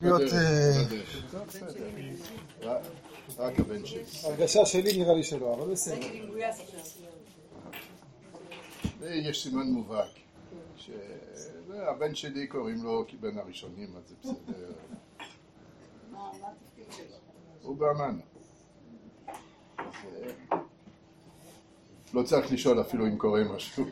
להיות... רק הבן שלי. הרגשה שלי נראה לי שלא, אבל בסדר. יש סימן מובהק. הבן שלי קוראים לו כבן הראשונים, אז זה בסדר. הוא באמן. לא צריך לשאול אפילו אם קורה משהו.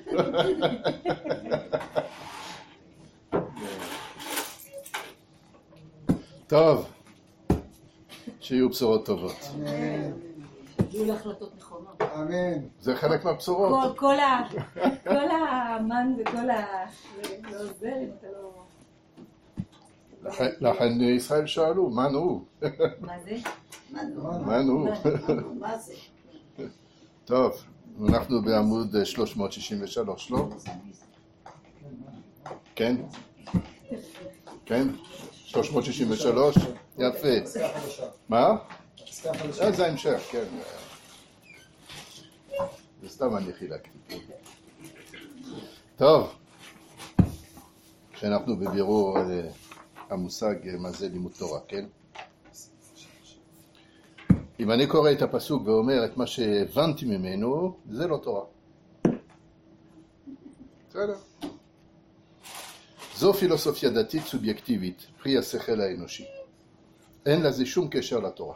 טוב, שיהיו בשורות טובות. אמן. יהיו להחלטות נכונות. אמן. זה חלק מהבשורות. כל המן וכל לא עוזר אם אתה לא... לכן ישראל שאלו, מה נו? מה זה? מה נו? מה זה? טוב, אנחנו בעמוד 363, לא? כן? כן? 363? יפה. מה? זה ההמשך, כן. זה סתם אני חילקתי. טוב, כשאנחנו בבירור המושג מה זה לימוד תורה, כן? אם אני קורא את הפסוק ואומר את מה שהבנתי ממנו, זה לא תורה. בסדר. זו פילוסופיה דתית סובייקטיבית, פרי השכל האנושי. אין לזה שום קשר לתורה.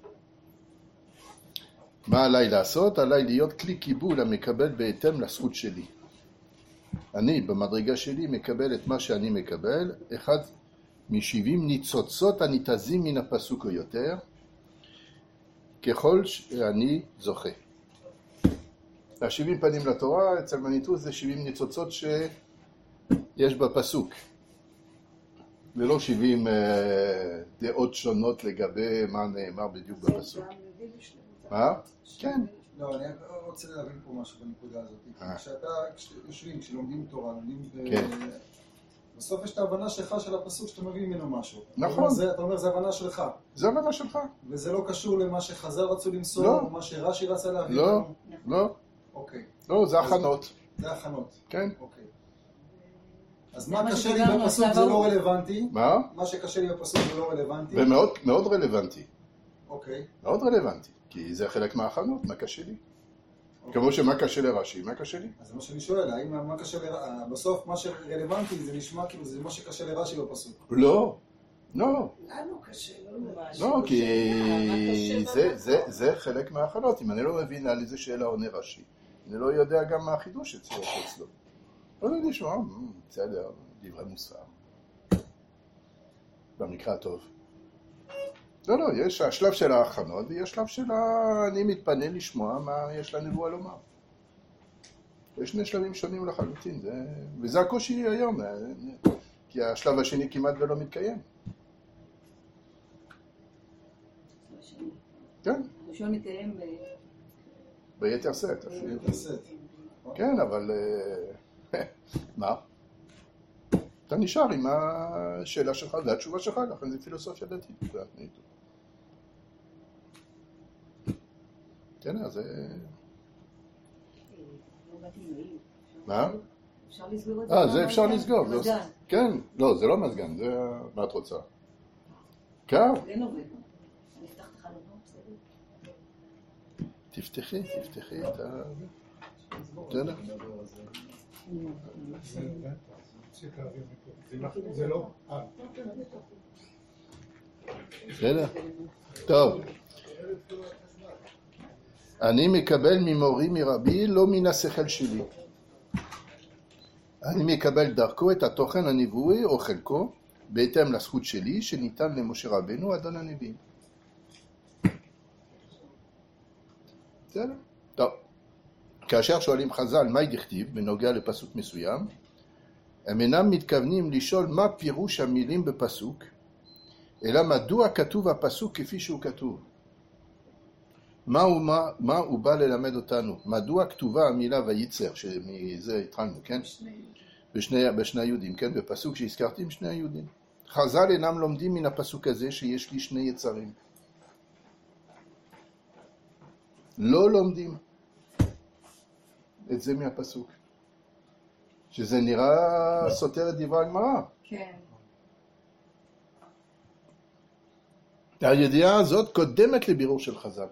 מה עליי לעשות? עליי להיות כלי קיבול המקבל בהתאם לזכות שלי. אני במדרגה שלי מקבל את מה שאני מקבל, אחד מ70 ניצוצות הניתזים מן הפסוק או יותר, ככל שאני זוכה. 70 פנים לתורה, אצל מניטוס זה 70 ניצוצות שיש בפסוק. ולא 70 דעות שונות לגבי מה נאמר בדיוק בפסוק. מה? כן. לא, אני רוצה להבין פה משהו בנקודה הזאת. כשאתה יושבים, כשלומדים תורה, לומדים... בסוף יש את ההבנה שלך של הפסוק שאתה מביא ממנו משהו. נכון. אתה אומר, זה הבנה שלך. זה הבנה שלך. וזה לא קשור למה שחז"ל רצו למסור, לא. או מה שרש"י רצה להביא. לא, לא. אוקיי. לא, זה הכנות. זה הכנות. כן. אוקיי. אז מה קשה לי בפסוק זה לא רלוונטי. מה? מה שקשה לי בפסוק זה לא רלוונטי. ומאוד רלוונטי. אוקיי. מאוד רלוונטי. כי זה חלק מההכנות, מה קשה לי? כמו שמה קשה לרש"י, מה קשה לי? אז זה מה שאני שואל, האם מה קשה לרש"י, בסוף מה שרלוונטי זה נשמע כאילו זה מה שקשה לרש"י בפסוק. לא, לא. לנו קשה, לא ממש. לא, כי זה חלק מההכנות. אם אני לא מבין על איזה שאלה עונה רש"י, אני לא יודע גם מה החידוש אצלו. לא יודע לשמוע, בסדר, דברי מוסר. במקרא טוב. לא, לא, יש השלב של ההכנות ויש שלב של אני מתפנה לשמוע מה יש לנבואה לומר. יש שני שלבים שונים לחלוטין, וזה הקושי היום, כי השלב השני כמעט ולא מתקיים. כן. ראשון מתקיים ביתר סט. ביתר סט. כן, אבל מה? אתה נשאר עם השאלה שלך והתשובה שלך, לכן זה פילוסופיה דתית. כן, אז זה... מה? אפשר לסגור את זה? זה אפשר לסגור. מזגן. כן, לא, זה לא מזגן, זה מה את רוצה. קר? אין עובד. אני אפתח את החלונות, בסדר? תפתחי את ה... בסדר? זה לא... בסדר? טוב. אני מקבל ממורי מרבי, לא מן השכל שלי. אני מקבל דרכו את התוכן הנבואי או חלקו, בהתאם לזכות שלי, שניתן למשה רבנו, אדון הנביאים. בסדר? טוב. כאשר שואלים חז"ל מה דכתיב בנוגע לפסוק מסוים, הם אינם מתכוונים לשאול מה פירוש המילים בפסוק, אלא מדוע כתוב הפסוק כפי שהוא כתוב. מה הוא בא ללמד אותנו? מדוע כתובה המילה וייצר, שמזה התחלנו, כן? בשני היהודים, כן? בפסוק שהזכרתי עם שני היהודים. חז"ל אינם לומדים מן הפסוק הזה שיש לי שני יצרים. לא לומדים את זה מהפסוק. שזה נראה סותר את דברי הגמרא. כן. הידיעה הזאת קודמת לבירור של חז"ל.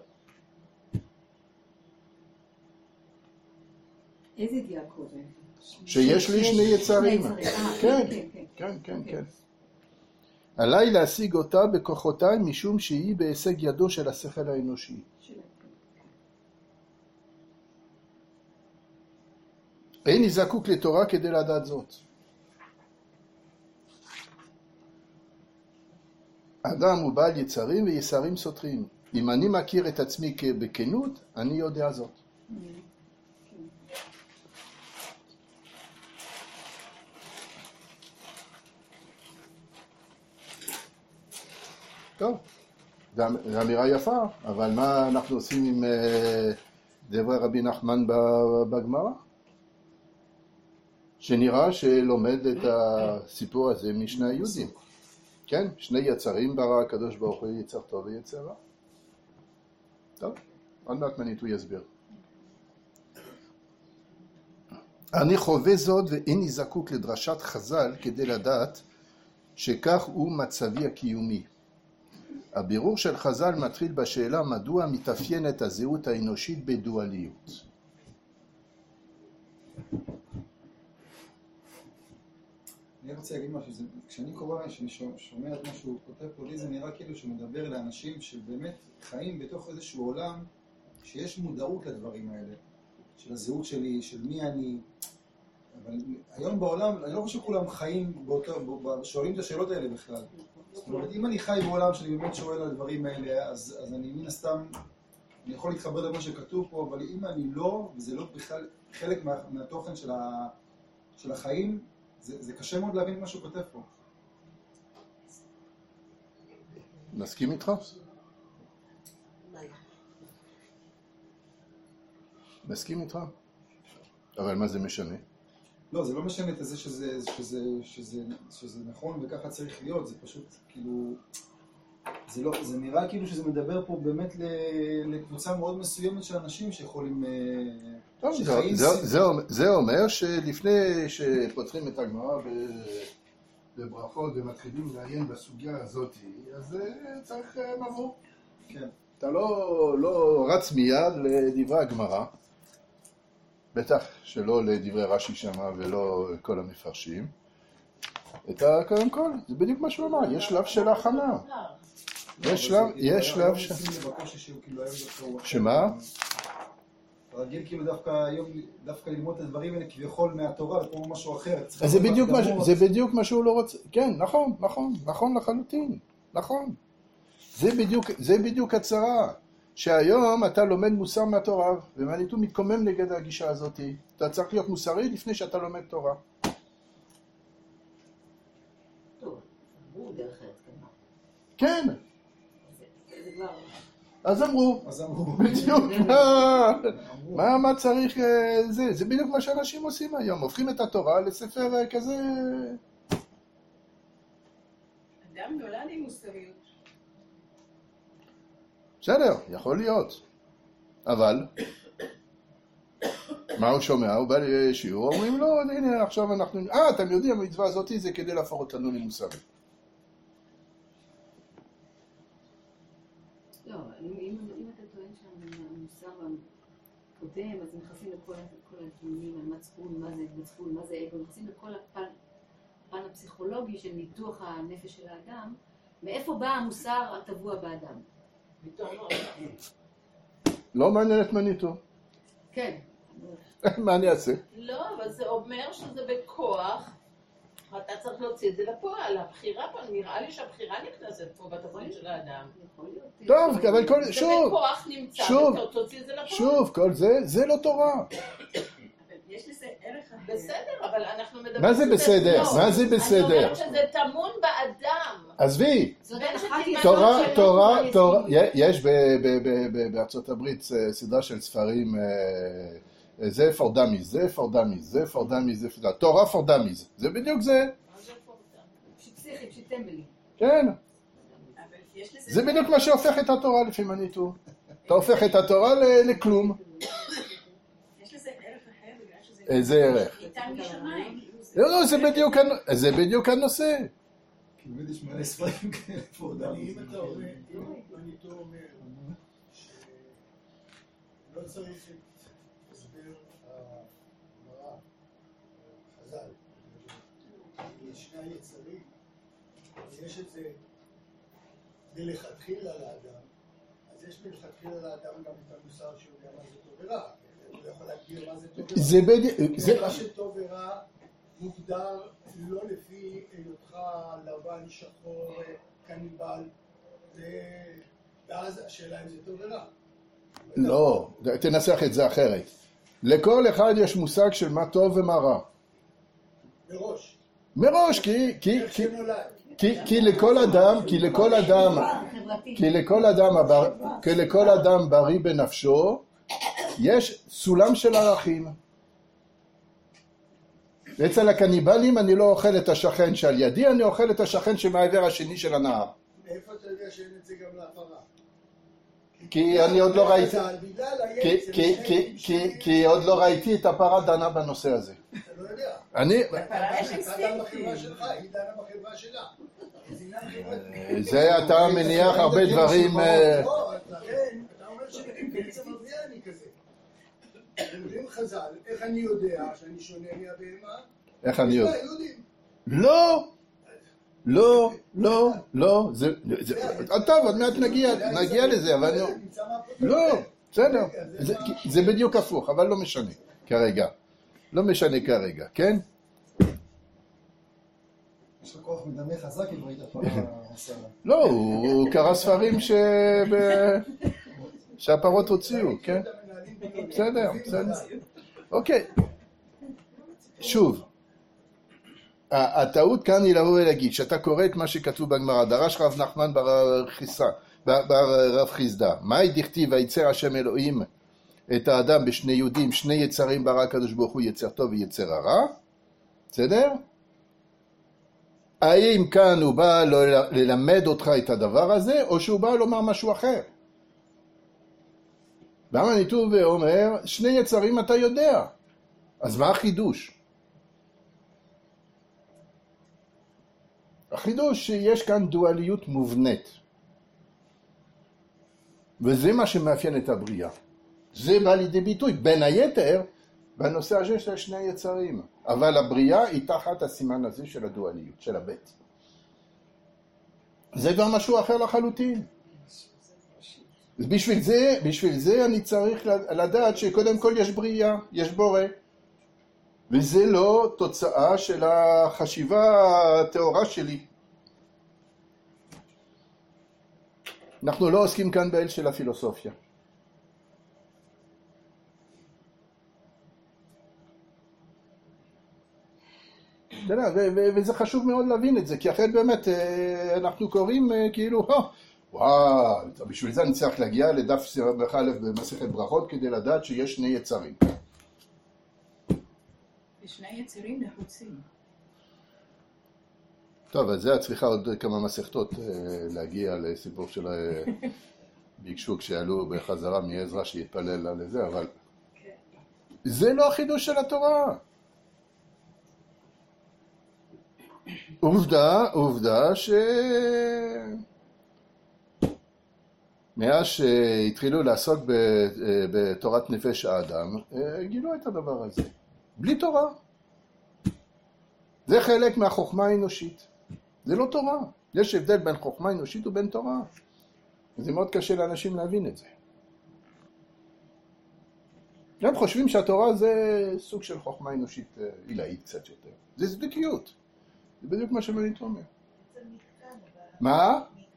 איזה ידיעה קודם? שיש לי שני יצרים. כן, כן, כן, כן. עליי להשיג אותה בכוחותיי משום שהיא בהישג ידו של השכל האנושי. איני זקוק לתורה כדי לדעת זאת. אדם הוא בעל יצרים ויצרים סותרים. אם אני מכיר את עצמי בכנות, אני יודע זאת. טוב, זו אמירה יפה, אבל מה אנחנו עושים עם דברי רבי נחמן בגמרא? שנראה שלומד את הסיפור הזה משני היהודים. כן, שני יצרים ברא הקדוש ברוך הוא, יצר טוב ויצר רע. טוב, עוד מעט מניטו יסביר. אני חווה זאת ואיני זקוק לדרשת חז"ל כדי לדעת שכך הוא מצבי הקיומי. הבירור של חז"ל מתחיל בשאלה מדוע מתאפיינת הזהות האנושית בדואליות. אני רוצה להגיד משהו, כשאני קורא, כשאני שומע את מה שהוא כותב פה, לי זה נראה כאילו שהוא מדבר לאנשים שבאמת חיים בתוך איזשהו עולם שיש מודעות לדברים האלה, של הזהות שלי, של מי אני. אבל היום בעולם, אני לא חושב שכולם חיים שואלים את השאלות האלה בכלל. זאת אומרת, אם אני חי בעולם שאני באמת שואל על הדברים האלה, אז אני מן הסתם, אני יכול להתחבר למה שכתוב פה, אבל אם אני לא, וזה לא בכלל חלק מהתוכן של החיים, זה קשה מאוד להבין מה שהוא כותב פה. מסכים איתך? מסכים איתך? אבל מה זה משנה? לא, זה לא משנה את זה שזה נכון וככה צריך להיות, זה פשוט כאילו, זה נראה כאילו שזה מדבר פה באמת לקבוצה מאוד מסוימת של אנשים שיכולים, זה אומר שלפני שפותחים את הגמרא בברכות ומתחילים לעיין בסוגיה הזאת, אז צריך מבוא. כן. אתה לא רץ מיד לדברי הגמרא, בטח שלא לדברי רש"י שמה ולא כל המפרשים. קודם כל, זה בדיוק מה שהוא אמר, יש שלב של הכנה. יש שלב של... שמה? רגיל כאילו דווקא ללמוד את הדברים האלה כביכול מהתורה וכמו משהו אחר. זה בדיוק מה שהוא לא רוצה. כן, נכון לחלוטין, נכון. זה בדיוק הצרה. שהיום אתה לומד מוסר מהתורה, ומניטו מתקומם נגד הגישה הזאת. אתה צריך להיות מוסרי לפני שאתה לומד תורה. טוב, אמרו דרך ארץ כמה. כן. זה כבר... אז אמרו. בדיוק. מה צריך זה? זה בדיוק מה שאנשים עושים היום. הופכים את התורה לספר כזה... אדם נולד עם מוסריות. בסדר, יכול להיות. אבל, מה הוא שומע? הוא בא לשיעור, אומרים לו, הנה, עכשיו אנחנו... אתם יודעים, המצווה הזאת זה כדי להפוך אותנו למוסרי. לא, אם אתה טוען שהמוסר קודם, אז נכנסים לכל הטיעונים על מצפון, מה זה מצפון, מה זה אגו, נכנסים לכל הפן הפסיכולוגי של ניתוח הנפש של האדם, מאיפה בא המוסר הטבוע באדם? לא מעניין את מניטו. כן. מה אני אעשה? לא, אבל זה אומר שזה בכוח, אתה צריך להוציא את זה לפועל. הבחירה פה, נראה לי שהבחירה נכנסת פה בתוכנית של האדם. טוב, אבל כל... זה בכוח נמצא, תוציא את זה לפועל. שוב, כל זה לא תורה. יש לזה ערך אחר. בסדר, אבל אנחנו מדברים... מה זה בסדר? מה זה אני בסדר? אומרת שזה טמון באדם. עזבי. תורה, יש בארצות הברית סדרה של ספרים, זה for dummies, זה for dummies, זה for dummies, זה for dummies, תורה for dummies, זה בדיוק זה. פשוט פסיכי, פשוט טמבלי. כן. זה בדיוק מה שהופך את התורה לפי מניטו. אתה הופך את התורה לכלום. יש לזה ערך אחר בגלל שזה... איזה ערך? ניתן משמיים. לא, זה בדיוק הנושא. כי באמת יש מלא ספרים כאלה פה. אם אתה אומר, אם אני טוב אומר, שלא צריך את הסבר הגמרא, חז"ל, לשני היצרים, יש את זה מלכתחילה לאדם, אז יש מלכתחילה לאדם גם את המוסר שהוא יודע מה זה טוב ורע, הוא יכול להגדיר מה זה טוב ורע. מה שטוב ורע מוגדר לא לפי היותך לבן, שחור, קניבל, ואז השאלה אם זה טוב ורע. לא, תנסח את זה אחרת. לכל אחד יש מושג של מה טוב ומה רע. מראש. מראש, כי לכל אדם בריא בנפשו יש סולם של ערכים. אצל הקניבלים אני לא אוכל את השכן שעל ידי, אני אוכל את השכן שמעבר השני של הנהר. מאיפה אתה יודע שאין את זה גם להפרה? כי אני עוד לא ראיתי, כי עוד לא ראיתי את הפרה דנה בנושא הזה. אתה לא יודע. אני... אתה דנה בחברה שלך, היא דנה בחברה שלה. זה אתה מניח הרבה דברים... לא, לכן, אתה אומר שבעצם הבריאה אני כזה. אומרים חז"ל, איך אני יודע שאני שונה מהבהמה? איך אני יודע? לא! לא, לא, לא, טוב, עוד מעט נגיע לזה, אבל לא, בסדר, זה בדיוק הפוך, אבל לא משנה כרגע, לא משנה כרגע, כן? יש לו כוח מדמה חזק אם ראית פעם הסרט. לא, הוא קרא ספרים שהפרות הוציאו, כן? בסדר, בסדר, אוקיי, שוב. הטעות כאן היא לבוא ולהגיד, שאתה קורא את מה שכתוב בגמרא, דרש רב נחמן ברב חיסדא, מהי דכתיב ויצר השם אלוהים את האדם בשני יהודים, שני יצרים ברא הקדוש ברוך הוא, יצר טוב ויצר הרע, בסדר? האם כאן הוא בא ללמד אותך את הדבר הזה, או שהוא בא לומר משהו אחר? למה ניתוב ואומר, שני יצרים אתה יודע, אז מה החידוש? החידוש שיש כאן דואליות מובנית. וזה מה שמאפיין את הבריאה. זה בא לידי ביטוי, בין היתר, בנושא הזה של שני יצרים. אבל הבריאה היא תחת הסימן הזה של הדואליות, של הבית. זה כבר משהו אחר לחלוטין. בשביל זה אני צריך לדעת שקודם כל יש בריאה, יש בורא. וזה לא תוצאה של החשיבה הטהורה שלי. אנחנו לא עוסקים כאן באל של הפילוסופיה. וזה חשוב מאוד להבין את זה, כי אחרת באמת אנחנו קוראים כאילו, וואו, בשביל זה אני צריך להגיע לדף ס"א במסכת ברכות כדי לדעת שיש שני יצרים. שני יצרים נחוצים. טוב, אז זה צריכה עוד כמה מסכתות להגיע לסיפור של ביקשו כשעלו בחזרה מעזרא שיתפלל על זה, אבל זה לא החידוש של התורה. עובדה מאז שהתחילו לעסוק בתורת נפש האדם, גילו את הדבר הזה. בלי תורה. זה חלק מהחוכמה האנושית. זה לא תורה. יש הבדל בין חוכמה אנושית ובין תורה. זה מאוד קשה לאנשים להבין את זה. הם חושבים שהתורה זה סוג של חוכמה אנושית עילאית קצת יותר. זה צדקיות. זה בדיוק מה שמנית אומר. מה?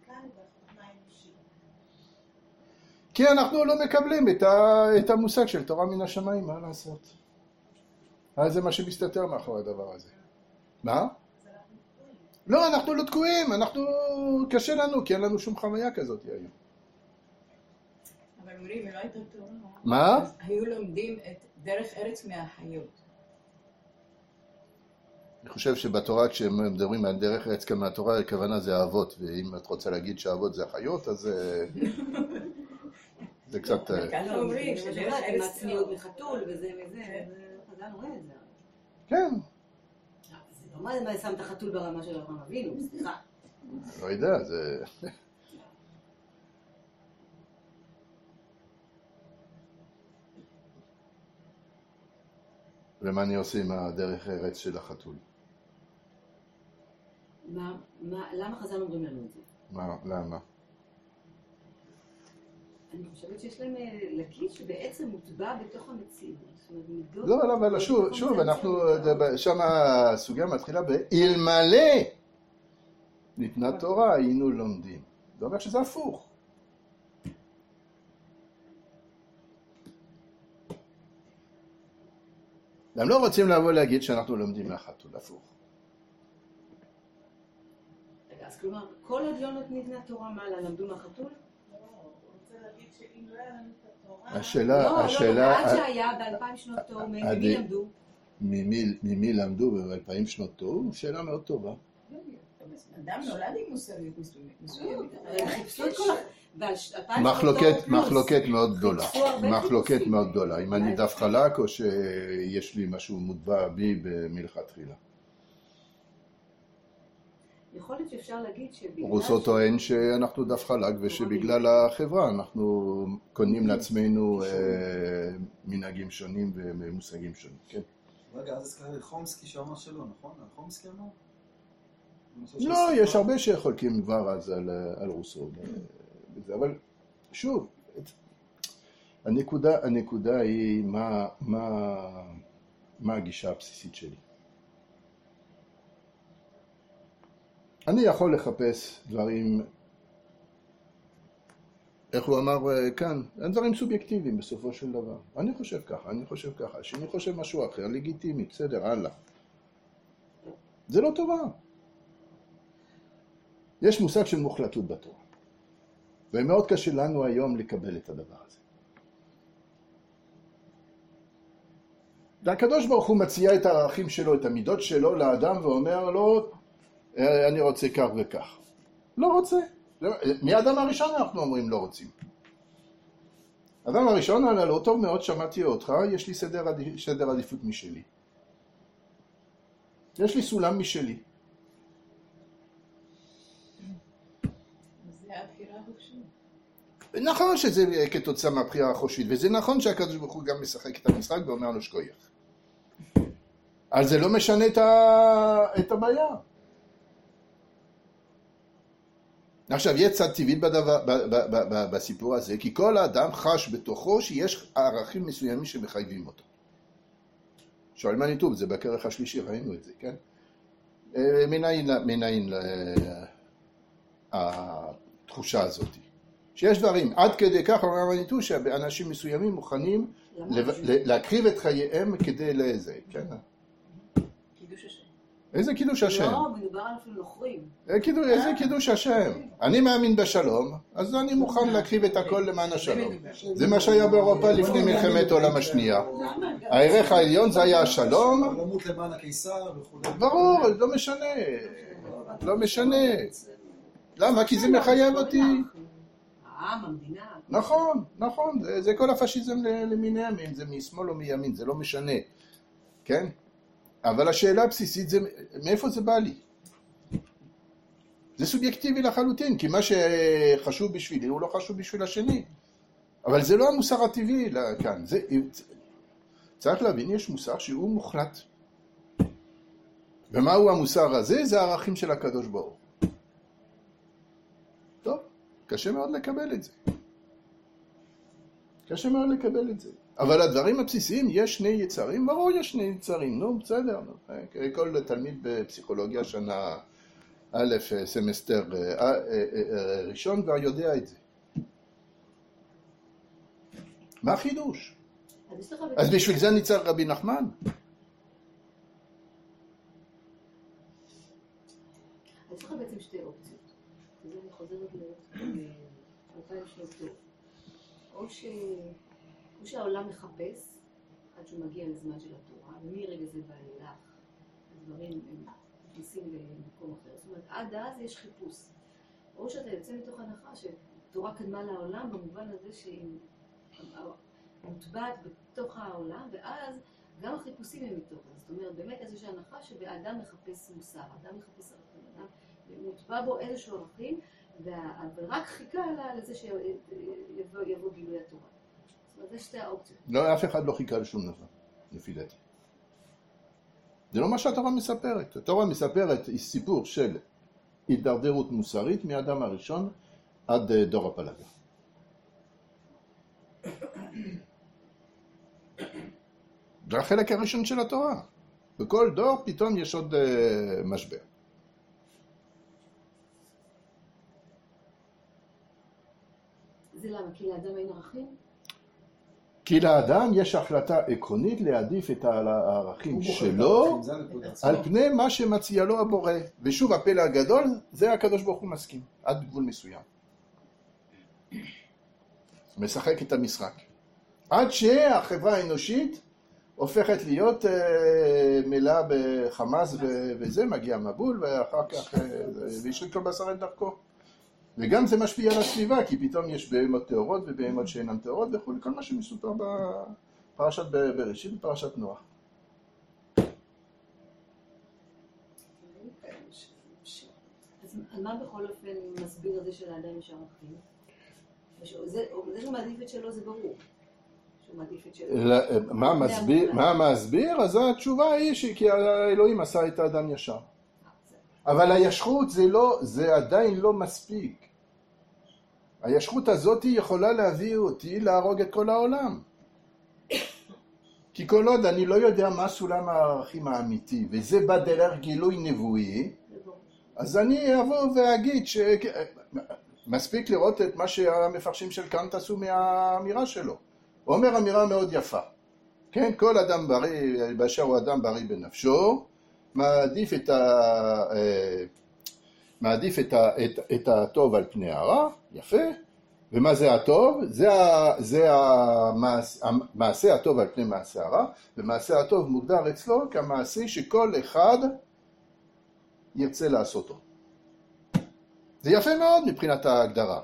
כי אנחנו לא מקבלים את המושג של תורה מן השמיים, מה לעשות? אז זה מה שמסתתר מאחורי הדבר הזה. מה? לא, אנחנו לא תקועים, קשה לנו, כי אין לנו שום חוויה כזאת היום. אבל אומרים, לא הייתה תורה. מה? אז היו לומדים את דרך ארץ מהחיות. אני חושב שבתורה כשמדברים על דרך ארץ מהתורה, הכוונה זה האבות, ואם את רוצה להגיד שהאבות זה החיות, אז זה קצת... כאן לא אומרים שדרך ארץ... הצניעות מחתול וזה וזה, חז"ל רואה את זה. כן. זה לא מה שם את החתול ברמה של אברהם אבינו, סליחה. לא יודע, זה... ומה אני עושה עם הדרך ארץ של החתול? למה חז"ל אומרים לנו את זה? למה? אני חושבת שיש להם להגיד שבעצם מוטבע בתוך המציאות. לא, אבל שוב, אנחנו, שם הסוגיה מתחילה באלמלא ניתנה תורה, היינו לומדים. זה אומר שזה הפוך. הם לא רוצים לבוא להגיד שאנחנו לומדים מהחתול, הפוך. רגע, אז כלומר, כל עוד לא ניתנה תורה, מה, למדו מהחתול? לא, הוא רוצה להגיד שאם לא היה לנו את התורה... השאלה... עד שהיה ב-2000 שנות תור, ממי למדו? ממי למדו ב-2000 שנות תור? שאלה מאוד טובה. אדם נולד עם מוסריות מסוימת. מחלוקת מאוד גדולה. מחלוקת מאוד גדולה. אם אני דף חלק או שיש לי משהו מוטבע בי מלכתחילה. יכול להיות שאפשר להגיד שבגלל... רוסו טוען שאנחנו דף חלק ושבגלל החברה אנחנו קונים לעצמנו מנהגים שונים ומושגים שונים. כן. רגע, אז הזכרת חומסקי שאמר שלא, נכון? חומסקי אמר? לא, יש הרבה שחולקים כבר אז על רוסו. אבל שוב, הנקודה היא מה הגישה הבסיסית שלי. אני יכול לחפש דברים, איך הוא אמר כאן, דברים סובייקטיביים בסופו של דבר. אני חושב ככה, שאני חושב משהו אחר, לגיטימי, בסדר, הלאה. זה לא טובה. יש מושג של מוחלטות בתורה. ומאוד קשה לנו היום לקבל את הדבר הזה. והקדוש ברוך הוא מציע את הערכים שלו, את המידות שלו לאדם ואומר לו, אני רוצה כך וכך. לא רוצה. מהאדם הראשון אנחנו אומרים לא רוצים. האדם הראשון ענה לו, טוב מאוד, שמעתי אותך, יש לי סדר עדיפות משלי. יש לי סולם משלי. זה הבחירה החופשית. נכון שזה כתוצאה מהבחירה החופשית, וזה נכון שהקדוש ברוך הוא גם משחק את המשחק ואומר לו שכוייך. אבל זה לא משנה את הבעיה. עכשיו, יש צד טבעי בסיפור הזה, כי כל האדם חש בתוכו שיש ערכים מסוימים שמחייבים אותו. שואל מה ניתוב, זה בכרך השלישי, ראינו את זה, כן? מנין התחושה הזאת. שיש דברים, עד כדי כך אומר מניתוב, שאנשים מסוימים מוכנים להקריב את חייהם כדי לזה, כן? קידוש השם. איזה קידוש השם? לא, מדובר על אפילו נוכרים. איזה קידוש השם? אני מאמין בשלום, אז אני מוכן להקריב את הכל למען השלום. זה מה שהיה באירופה לפני מלחמת העולם השנייה. הערך העליון זה היה השלום. למות למען הקיסר וכו'. ברור, לא משנה. לא משנה. למה? כי זה מחייב אותי. העם, המדינה. נכון, נכון. זה כל הפשיזם למיניהם, אם זה משמאל או מימין, זה לא משנה. כן? אבל השאלה הבסיסית זה, מאיפה זה בא לי? זה סובייקטיבי לחלוטין, כי מה שחשוב בשבילי הוא לא חשוב בשביל השני. אבל זה לא המוסר הטבעי כאן. צריך להבין, יש מוסר שהוא מוחלט. ומהו המוסר הזה? זה הערכים של הקדוש ברוך הוא. טוב, קשה מאוד לקבל את זה. קשה מאוד לקבל את זה. אבל הדברים הבסיסיים, יש שני יצרים, ברור יש שני יצרים, נו בסדר, כל תלמיד בפסיכולוגיה שנה א' סמסטר ראשון כבר יודע את זה. מה החידוש? אז בשביל זה ניצל רבי נחמן. אז יש לך בעצם שתי אופציות. אז אני חוזרת ל-2000 שנות תור. או שהעולם מחפש עד שהוא מגיע לזמן של התורה, ומרגע זה ואילך הדברים הם נכנסים למקום אחר. זאת אומרת, עד אז יש חיפוש. או שאתה יוצא מתוך הנחה שתורה קדמה לעולם במובן הזה שהיא מוטבעת בתוך העולם, ואז גם החיפושים הם מתוך זה. זאת אומרת, באמת איזושהי הנחה שבאדם מחפש מוסר, אדם מחפש ערכים, אדם מוטבע בו איזשהו ערכים, ורק חיכה לזה שיבוא גילוי התורה. זאת אומרת, זה שתי האופציות. לא, אף אחד לא חיכה לשום דבר, לפי דעתי. זה לא מה שהתורה מספרת. התורה מספרת סיפור של הידרדרות מוסרית מאדם הראשון עד דור הפלגה. זה החלק הראשון של התורה. בכל דור פתאום יש עוד משבר. זה למה? כי לאדם אין ערכים? כי לאדם יש החלטה עקרונית להעדיף את הערכים שלו על פני מה שמציע לו הבורא. ושוב, הפלא הגדול, זה הקדוש ברוך הוא מסכים, עד גבול מסוים. משחק את המשחק. עד שהחברה האנושית הופכת להיות מלאה בחמאס וזה, מגיע מבול, ואחר כך וישחק כל בשר את דרכו. וגם זה משפיע על הסביבה, כי פתאום יש בהמות טהורות ובהמות שאינן טהורות וכו', כל מה שמסופר בפרשת בראשית ובפרשת נוח. אז מה בכל אופן מסביר את זה שלאדם יש ערכים? זה שהוא מעדיף את שלו זה ברור. שהוא מעדיף את שלו. מה מסביר? אז התשובה היא כי האלוהים עשה את האדם ישר. אבל הישרות זה עדיין לא מספיק. הישרות הזאת יכולה להביא אותי להרוג את כל העולם. כי כל עוד אני לא יודע מה סולם הערכים האמיתי, וזה בא דרך גילוי נבואי, אז אני אבוא ואגיד שמספיק לראות את מה שהמפרשים של קאנט עשו מהאמירה שלו. הוא אומר אמירה מאוד יפה. כן, כל אדם בריא, באשר הוא אדם בריא בנפשו, מעדיף את הטוב על פני הרע, יפה. ומה זה הטוב? זה המעשה הטוב על פני מעשה הרע, ומעשה הטוב מוגדר אצלו כמעשה שכל אחד ירצה לעשותו. זה יפה מאוד מבחינת ההגדרה.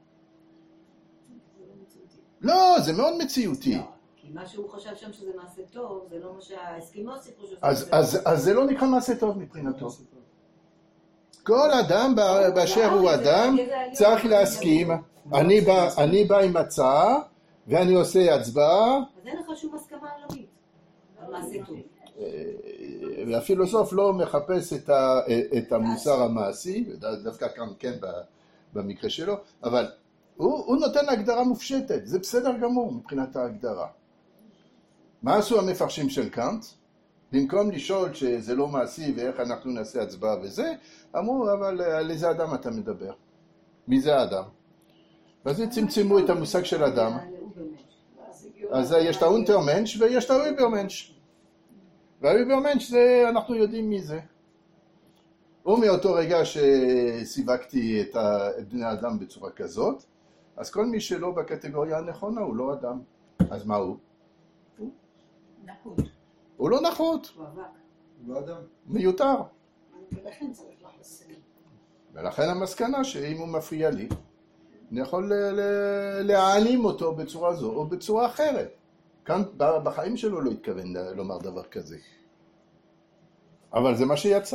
לא, זה מאוד מציאותי. כי מה שהוא חשב שם שזה מעשה טוב, זה לא מה שהאסקימוס סיפרו שזה אז זה לא נקרא מעשה טוב מבחינתו. כל אדם באשר הוא אדם צריך להסכים. אני בא עם הצעה ואני עושה הצבעה. אז אין לך שום הסכמה עולמית על מעשה טוב. והפילוסוף לא מחפש את המוסר המעשי, דווקא כאן כן במקרה שלו, אבל הוא נותן הגדרה מופשטת, זה בסדר גמור מבחינת ההגדרה. מה עשו המפרשים של קאנט? במקום לשאול שזה לא מעשי ואיך אנחנו נעשה הצבעה וזה, אמרו, אבל על איזה אדם אתה מדבר? מי זה האדם? ואז צמצמו את המושג של אדם. אז יש את האונטרמנש ויש את האויברמנש. והאויברמנש זה, אנחנו יודעים מי זה. ומאותו רגע שסיווגתי את בני האדם בצורה כזאת, אז כל מי שלא בקטגוריה הנכונה הוא לא אדם. אז מה הוא? נחות. הוא לא נחות. הוא אבק. הוא לא אדם. מיותר. ולכן צריך להסכים. ולכן המסקנה שאם הוא מפריע לי, אני יכול להעלים אותו בצורה זו או בצורה אחרת. כאן בחיים שלו לא התכוון לומר דבר כזה. אבל זה מה שיצא.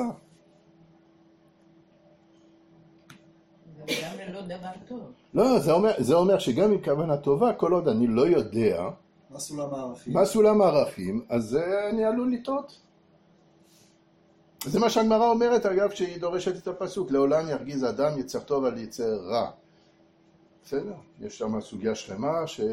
זה גם לא דבר טוב. לא, זה אומר שגם עם כוונה טובה, כל עוד אני לא יודע מה סולם הערכים? מה סולם הערכים, אז אני עלול לטעות. זה מה שהגמרא אומרת, אגב, כשהיא דורשת את הפסוק, לעולם ירגיז אדם יצר טוב על יצר רע. בסדר? יש שם סוגיה שלמה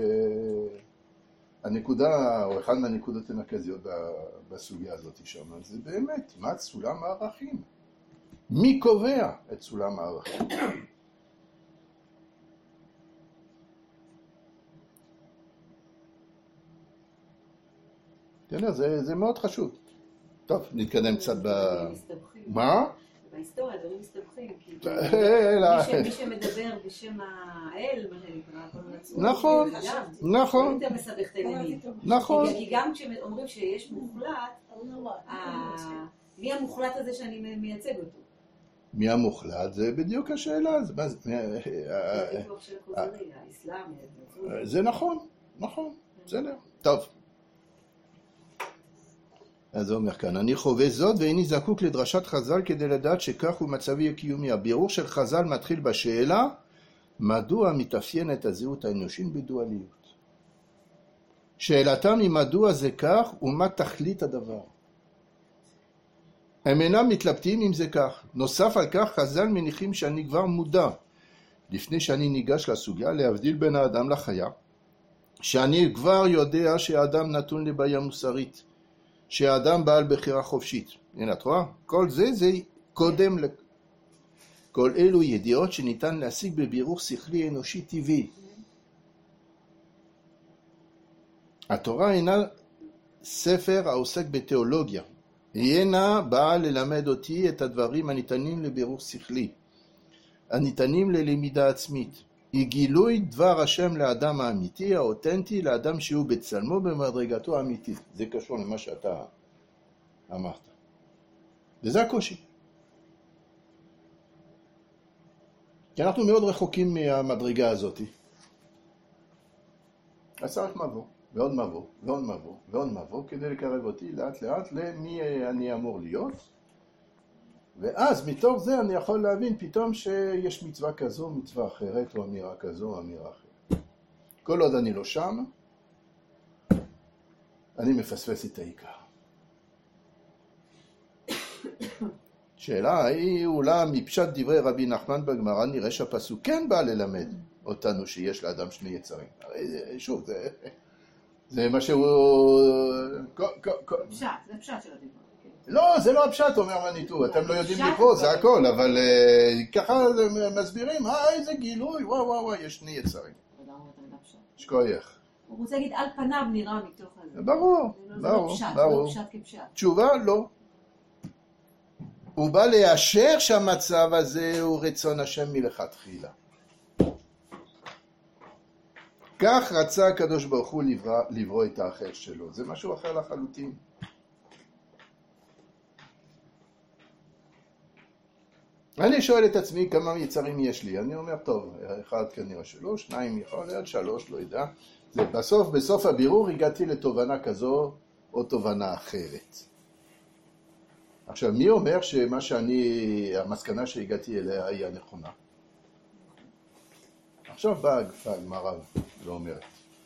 שהנקודה, או אחד מהנקודות המרכזיות בסוגיה הזאת שם, זה באמת, מה סולם הערכים? מי קובע את סולם הערכים? תראה, זה מאוד חשוב. טוב, נתקדם קצת מה? בהיסטוריה דברים מסתבכים, כי מי שמדבר בשם האל, נכון, נכון. יותר מסבך את העניינים. נכון. כי גם כשאומרים שיש מוחלט, מי המוחלט הזה שאני מייצג אותו? מי המוחלט? זה בדיוק השאלה. זה הוויכוח של הכוזרי, האסלאם. זה נכון, נכון, בסדר. טוב. אז זה אומר כאן, אני חווה זאת ואיני זקוק לדרשת חז"ל כדי לדעת שכך הוא מצבי הקיומי. הבירור של חז"ל מתחיל בשאלה, מדוע מתאפיינת הזהות האנושית בדואליות? שאלתם היא מדוע זה כך ומה תכלית הדבר. הם אינם מתלבטים אם זה כך. נוסף על כך, חז"ל מניחים שאני כבר מודע, לפני שאני ניגש לסוגיה, להבדיל בין האדם לחיה, שאני כבר יודע שהאדם נתון לבעיה מוסרית, שהאדם בעל בחירה חופשית. הנה, את רואה? כל זה קודם כל אלו ידיעות שניתן להשיג בבירור שכלי אנושי טבעי. התורה אינה ספר העוסק בתיאולוגיה. היא אינה באה ללמד אותי את הדברים הניתנים לבירור שכלי, הניתנים ללמידה עצמית. היא גילוי דבר השם לאדם האמיתי, האותנטי, לאדם שהוא בצלמו במדרגתו האמיתית. זה קשור למה שאתה אמרת. וזה הקושי. כי אנחנו מאוד רחוקים מהמדרגה הזאת. אז צריך מבוא, ועוד מבוא, ועוד מבוא, ועוד מבוא, כדי לקרב אותי לאט לאט למי אני אמור להיות. ואז מתוך זה אני יכול להבין פתאום שיש מצווה כזו, מצווה אחרת, או אמירה כזו, או אמירה אחרת. כל עוד אני לא שם, אני מפספס את העיקר. שאלה היא, אולי מפשט דברי רבי נחמן בגמרא נראה שהפסוק כן בא ללמד אותנו שיש לאדם שני יצרים. שוב, זה מה שהוא... פשט, זה פשט של הדבר. לא, זה לא הפשט, אומר מניטו, אתם לא יודעים לקרוא, זה הכל, אבל ככה מסבירים, איזה גילוי, וואו וואו וואו, יש שני יצרים. שכוייך. הוא רוצה להגיד, על פניו נראה מתוך הזה. ברור, ברור, ברור. פשט כפשט. תשובה, לא. הוא בא לאשר שהמצב הזה הוא רצון השם מלכתחילה. כך רצה הקדוש ברוך הוא לברוא את האחר שלו, זה משהו אחר לחלוטין. אני שואל את עצמי כמה יצרים יש לי, אני אומר טוב, אחד כנראה שלו, שניים יכול להיות, שלוש, לא יודע. זה בסוף הבירור הגעתי לתובנה כזו או תובנה אחרת. עכשיו, מי אומר שמה המסקנה שהגעתי אליה היא הנכונה? עכשיו באה הגמרא ואומרת.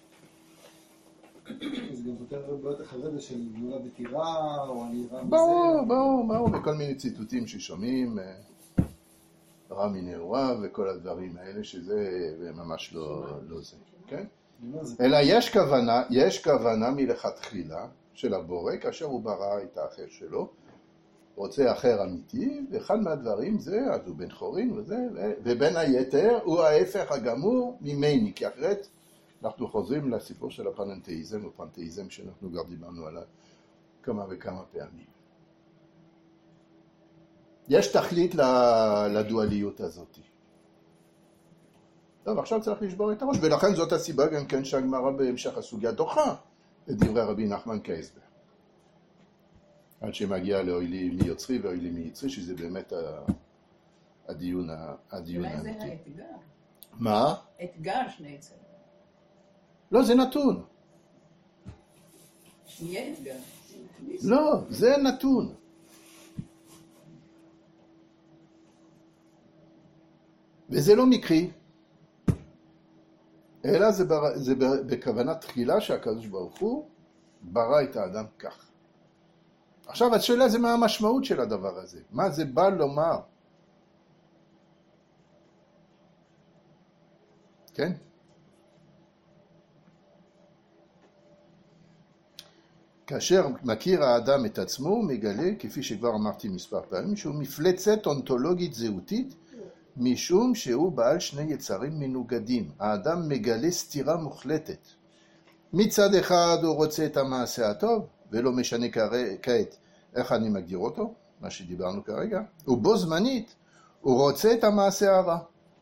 זה גם יותר בעיות אחרת של גמולה בטירה, או אני רע מזה. ברור, וכל מיני ציטוטים ששומעים, רע מנעוריו וכל הדברים האלה, שזה ממש לא זה, כן? אלא יש כוונה מלכתחילה של הבורא, כאשר הוא ברא את האחר שלו, רוצה אחר אמיתי, ואחד מהדברים זה, אז הוא בן חורין וזה, ובין היתר הוא ההפך הגמור ממני, כי אחרת אנחנו חוזרים לסיפור של הפנתאיזם, או פנתאיזם שאנחנו כבר דיברנו עליו כמה וכמה פעמים. יש תכלית לדואליות הזאת. טוב, עכשיו צריך לשבור את הראש, ולכן זאת הסיבה גם כן שהגמרא בהמשך הסוגיה דוחה את דברי רבי נחמן כהסבר. עד שמגיע לאוי לי מיוצרי ואוי לי מיצרי, שזה באמת הדיון האמיתי. אולי זה האתגר. מה? אתגר שני יצרים. לא, זה נתון. יהיה אתגר. לא, זה נתון. וזה לא מקרי, אלא זה בכוונת תחילה שהקדוש ברוך הוא ברא את האדם כך. עכשיו, השאלה זה מה המשמעות של הדבר הזה. מה זה בא לומר? כן? כאשר מכיר האדם את עצמו, הוא מגלה, כפי שכבר אמרתי מספר פעמים, שהוא מפלצת אונתולוגית זהותית, משום שהוא בעל שני יצרים מנוגדים. האדם מגלה סתירה מוחלטת. מצד אחד הוא רוצה את המעשה הטוב, ולא משנה כעת איך אני מגדיר אותו, מה שדיברנו כרגע, ובו זמנית הוא רוצה את המעשה הרע.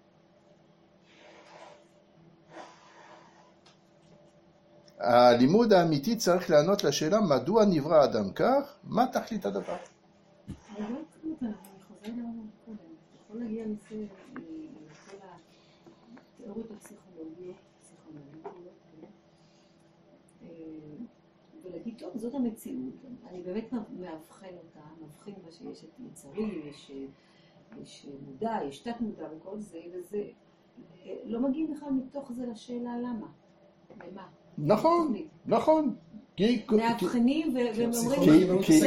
הלימוד האמיתי צריך לענות לשאלה מדוע נברא האדם כך, מה תכלית הדבר. אני חוזר למה קודם, יכול להגיע לכל התיאוריות הפסיכולוגיות, ולהגיד, טוב, זאת המציאות. אני באמת מאבחן אותה, מבחין בה שיש את יצרים, יש מודע, יש תת מודע וכל זה, וזה לא מגיעים בכלל מתוך זה לשאלה למה, למה. נכון, נכון. מאבחנים כי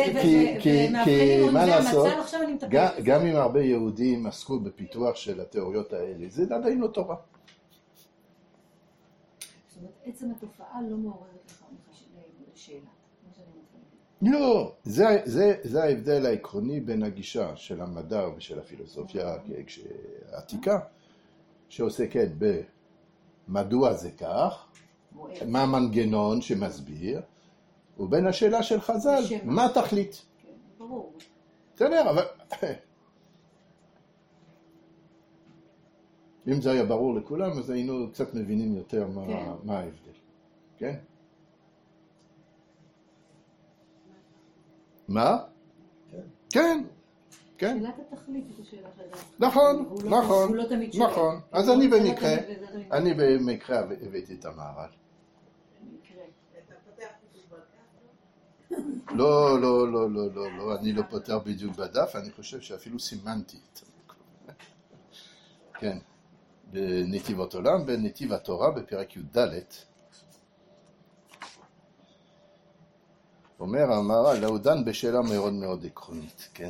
מה לעשות, עכשיו אני מטפלת. גם אם הרבה יהודים עסקו בפיתוח של התיאוריות האלה, זה עדיין לא תורה. זאת אומרת, עצם התופעה לא מעוררת לך שאלה. לא, זה ההבדל העקרוני בין הגישה של המדע ושל הפילוסופיה העתיקה, שעוסקת במדוע זה כך, מה המנגנון שמסביר, ובין השאלה של חז"ל, מה התכלית. כן, ברור. בסדר, אבל אם זה היה ברור לכולם, אז היינו קצת מבינים יותר מה ההבדל. כן? מה? כן. כן. שאלת התכלית היא השאלה שלך. נכון, נכון, נכון. אז אני במקרה הבאתי את המהר"ל. לא, לא, לא, לא, לא, לא, אני לא פותר בדיוק בדף, אני חושב שאפילו סימנתי את זה. כן, בנתיבות עולם, בנתיב התורה, בפרק י"ד. אומר המהר"ל, הוא דן בשאלה מאוד מאוד עקרונית, כן?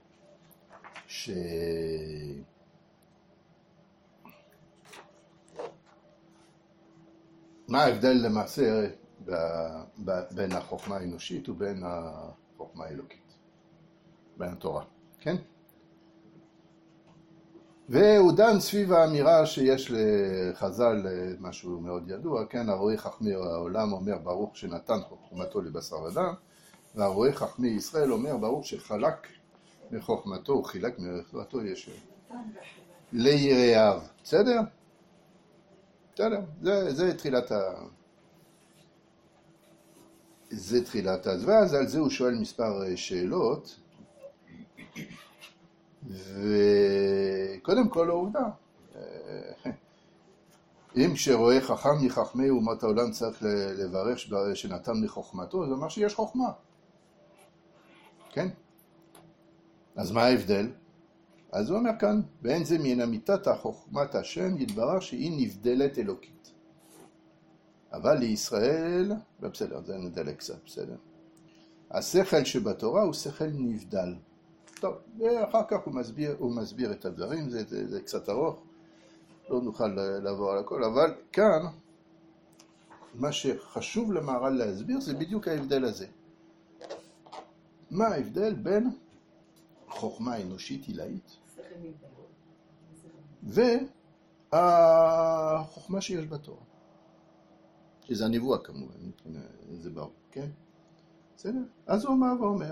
מה ההבדל למעשה בין החוכמה האנושית ובין החוכמה האלוקית, בין התורה, כן? והוא דן סביב האמירה שיש לחז"ל משהו מאוד ידוע, כן? הרואה חכמי העולם אומר ברוך שנתן חוכמתו לבשר ודם, והרואה חכמי ישראל אומר ברוך שחלק מחוכמתו, הוא חילק מחוכמתו ישו ליראיו. בסדר? בסדר, זה תחילת ואז על זה הוא שואל מספר שאלות, וקודם כל העובדה, אם כשרואה חכם מחכמי אומות העולם צריך לברך שנתן מחוכמתו, זה אומר שיש חוכמה, כן? אז מה ההבדל? אז הוא אומר כאן, ואין זה מן אמיתת החוכמת השם יתברר שהיא נבדלת אלוקית. אבל לישראל, בסדר, זה נדלק קצת, בסדר. השכל שבתורה הוא שכל נבדל. טוב, ואחר כך הוא מסביר את הדברים, זה קצת ארוך, לא נוכל לעבור על הכל, אבל כאן, מה שחשוב למהר"ל להסביר זה בדיוק ההבדל הזה. מה ההבדל בין חוכמה אנושית עילאית והחוכמה שיש בתורה, שזה הנבואה כמובן, זה ברור, כן? בסדר? אז הוא אמר ואומר,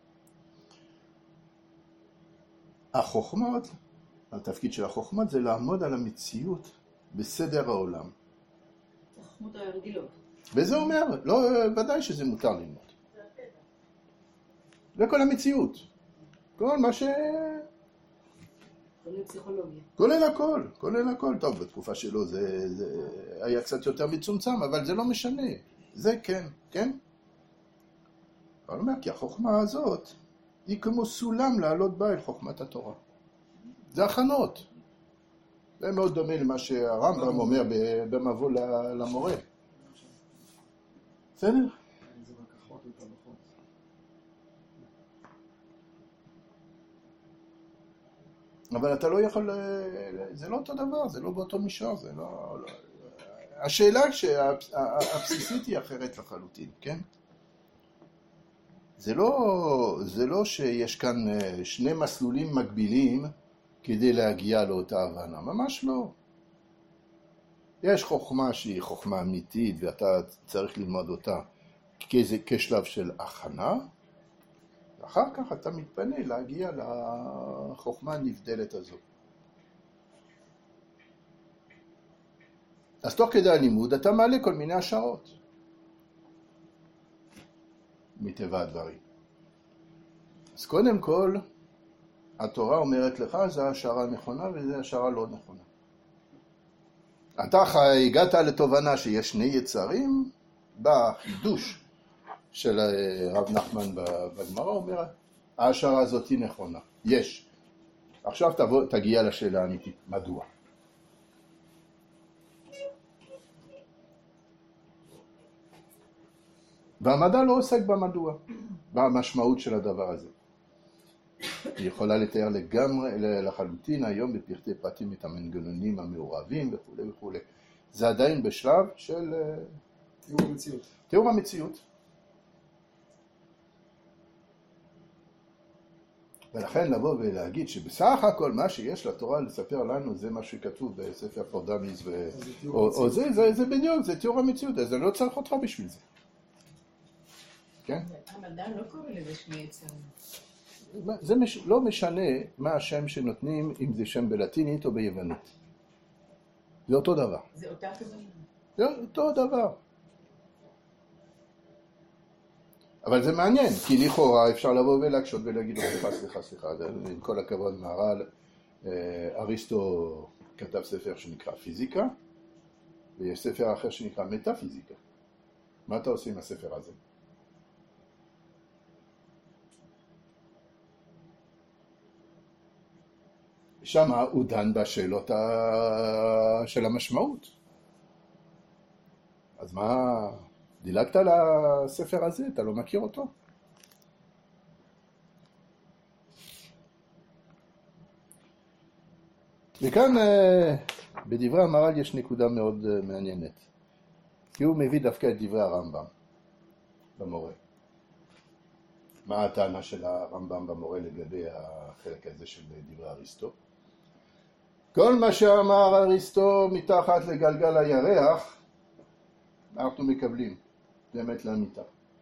החוכמות, התפקיד של החוכמות זה לעמוד על המציאות בסדר העולם. החוכמות הרגילות. וזה אומר, לא, ודאי שזה מותר ללמוד. וכל המציאות. כל מה כולל פסיכולוגיה. כולל הכל. טוב, בתקופה שלו זה היה קצת יותר מצומצם, אבל זה לא משנה. זה כן, כן? אבל אומר, כי החוכמה הזאת היא כמו סולם לעלות בה אל חוכמת התורה. זה הכנות. זה מאוד דומה למה שהרמב"ם אומר במבוא למורה. בסדר? אבל אתה לא יכול, זה לא אותו דבר, זה לא באותו מישור, זה לא... השאלה הבסיסית היא אחרת לחלוטין, כן? זה לא שיש כאן שני מסלולים מקבילים כדי להגיע לאותה הבנה, ממש לא. יש חוכמה שהיא חוכמה אמיתית ואתה צריך ללמוד אותה כשלב של הכנה, ואחר כך אתה מתפנה להגיע לחוכמה הנבדלת הזו. אז תוך כדי הלימוד אתה מעלה כל מיני השערות. מטבע הדברים. אז קודם כל, התורה אומרת לך, זו השערה נכונה וזו השערה לא נכונה. אתה הגעת לתובנה שיש שני יצרים, בחידוש של רב נחמן בגמרא אומר, ההשערה הזאת היא נכונה, יש. עכשיו תגיע לשאלה האמיתית, מדוע? והמדע לא עוסק במדוע, במשמעות של הדבר הזה. היא יכולה לתאר לגמרי, לחלוטין היום בפרטי פרטים את המנגנונים המעורבים וכו' וכו'. זה עדיין בשלב של תיאור המציאות. תיאור המציאות. ולכן לבוא ולהגיד שבסך הכל מה שיש לתורה לספר לנו זה מה שכתוב בספר פורדמיס או זה בדיוק, זה תיאור המציאות, אז אני לא צריך אותך בשביל זה. כן? המדע לא קורא לזה שמי יצרים. זה לא משנה מה השם שנותנים, אם זה שם בלטינית או ביוונית. זה אותו דבר. זה אותה כוונה. זה אותו דבר. אבל זה מעניין, כי לכאורה אפשר לבוא ולהקשות ולהגיד, סליחה, עם כל הכבוד מהר"ל, אריסטו כתב ספר שנקרא פיזיקה, ויש ספר אחר שנקרא מטאפיזיקה. מה אתה עושה עם הספר הזה? שם הוא דן בשאלות של המשמעות. אז מה, דילגת לספר הזה? אתה לא מכיר אותו? וכאן בדברי המהר"ל יש נקודה מאוד מעניינת. כי הוא מביא דווקא את דברי הרמב"ם במורה. מה הטענה של הרמב"ם במורה לגבי החלק הזה של דברי אריסטו? כל מה שאמר אריסטו מתחת לגלגל הירח, אנחנו מקבלים. זה אמת לאמיתה.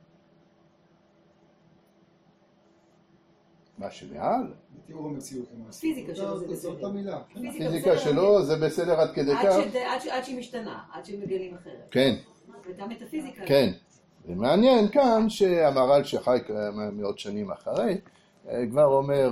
מה שמעל? תיאור המציאות. פיזיקה שלו זה זו בסדר. אותה מילה. הפיזיקה שלו זה בסדר עד כדי כך. עד שהיא משתנה, עד שמגלים אחרת. כן. ואתה מטאפיזיקה. כן. ומעניין כאן שהמהר"ל שחי מאות שנים אחרי, כבר אומר,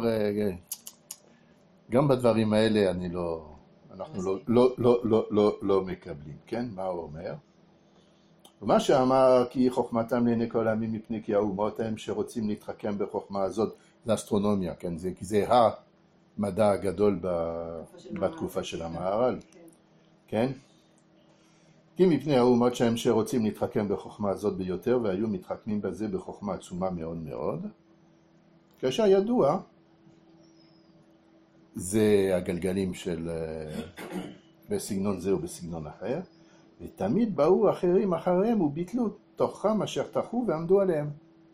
גם בדברים האלה אנחנו לא מקבלים, כן? מה הוא אומר? ומה שאמר, כי חוכמתם לעיני כל העמים מפני כי האומות הם שרוצים להתחכם בחוכמה הזאת, זה אסטרונומיה, כן? זה המדע הגדול בתקופה של המהר"ל, כן? כי מפני האומות שהם שרוצים להתחכם בחוכמה הזאת ביותר, והיו מתחכמים בזה בחוכמה עצומה מאוד מאוד, כאשר ידוע, זה הגלגלים של בסגנון זה ובסגנון אחר, ותמיד באו אחרים אחריהם וביטלו תוכם אשר תחו ועמדו עליהם.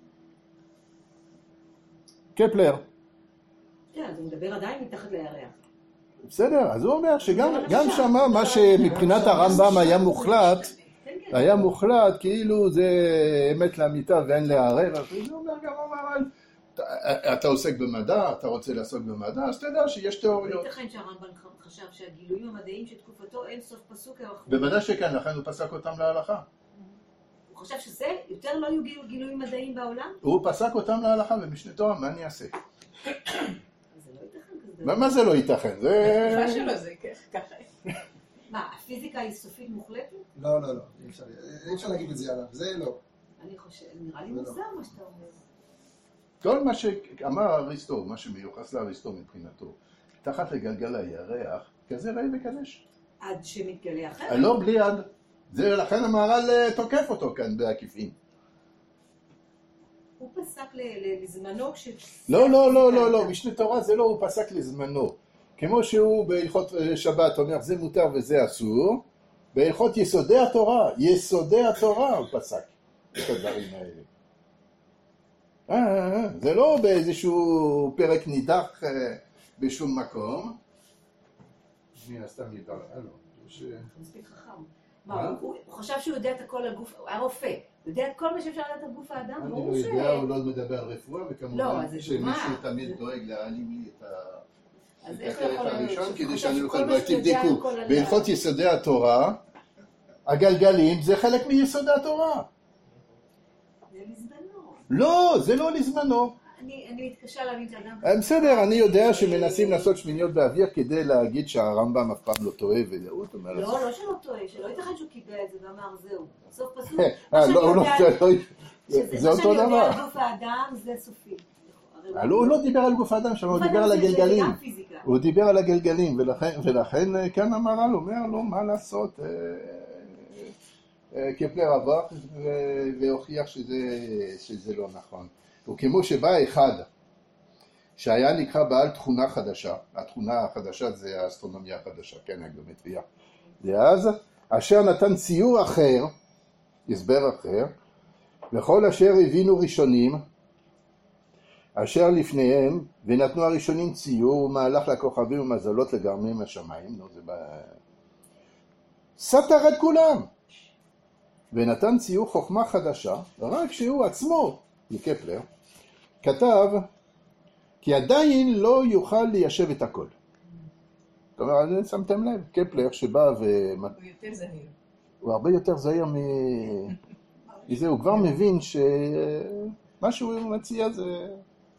קפלר. כן, אז הוא מדבר עדיין מתחת לירח. בסדר, אז הוא אומר שגם שמה מה שמבחינת הרמב"ם היה מוחלט כאילו זה אמת לאמיתה ואין לערער, אז הוא אומר גם אבל אתה עוסק במדע, אתה רוצה לעסוק במדע, אז אתה יודע שיש תיאוריות. ייתכן שהרמב"ם חשב שהגילויים המדעיים של תקופתו אין סוף פסוק האחרון. בוודאי שכן, לכן הוא פסק אותם להלכה. הוא חשב שזה יותר לא היו גילויים מדעיים בעולם? הוא פסק אותם להלכה במשנה תורה, מה אני אעשה? זה לא ייתכן כזה. מה זה לא ייתכן? התקופה שלו זה ככה. מה, הפיזיקה היא סופית מוחלטת? לא, אי אפשר להגיד את זה עליו, זה לא. אני חושב, נראה לי מוזר מה שאתה אומר. כל מה שאמר אריסטו, מה שמיוחס לאריסטו מבחינתו, תחת לגלגל הירח, כזה ראי וקדש. עד שמתגלה אחר? לא, בלי עד. זה לכן המהר"ל תוקף אותו כאן בעקיפין. הוא פסק לזמנו לא, משנה תורה זה לא, הוא פסק לזמנו. כמו שהוא בהלכות שבת אומר, זה מותר וזה אסור, בהלכות יסודי התורה הוא פסק את הדברים האלה. זה לא באיזשהו פרק נידח בשום מקום. מי הסתם ידע, מספיק חכם. הוא חשב שהוא יודע את הכל על גוף, הוא היה רופא, הוא יודע את כל מה שאפשר לדעת על גוף האדם. אני לא יודע, הוא לא מדבר על רפואה, וכמובן שמישהו תמיד דואג להעלים לי את החלק הראשון, כדי שאני אוכל, תבדקו, בהלכות יסודי התורה, הגלגלים זה חלק מיסודי התורה. זה לזמנו. לא, זה לא לזמנו. אני מתקשה להבין שאדם... בסדר, אני יודע שמנסים לעשות שמיניות באוויר כדי להגיד שהרמב"ם אף פעם לא טועה, וזהו, לא שלא טועה, שלא ייתכן שהוא קיבל את זה ואמר זהו. סוף פסוק, זה אותו דבר. מה שאני יודע על גוף האדם זה סופי. הוא לא דיבר על גוף האדם שם, הוא דיבר על הגלגלים. הוא דיבר על הגלגלים, ולכן כאן המהר"ל אומר לו מה לעשות. קפלר עבר והוכיח שזה לא נכון. וכמו שבא אחד שהיה נקרא בעל תכונה חדשה, התכונה החדשה זה האסטרונומיה החדשה, כן, הגיאומטריה, ואז אשר נתן ציור אחר, הסבר אחר, וכל אשר הבינו ראשונים אשר לפניהם, ונתנו הראשונים ציור ומהלך לכוכבים ומזלות לגרמים השמיים, סתר את כולם, ונתן ציור חוכמה חדשה, רק שהוא עצמו, לקפלר, כתב כי עדיין לא יוכל ליישב את הכל. זאת אומרת, שמתם לב, קפלר שבא הוא יותר זהיר. הוא הרבה יותר זהיר מזה, הוא כבר מבין שמה שהוא מציע זה...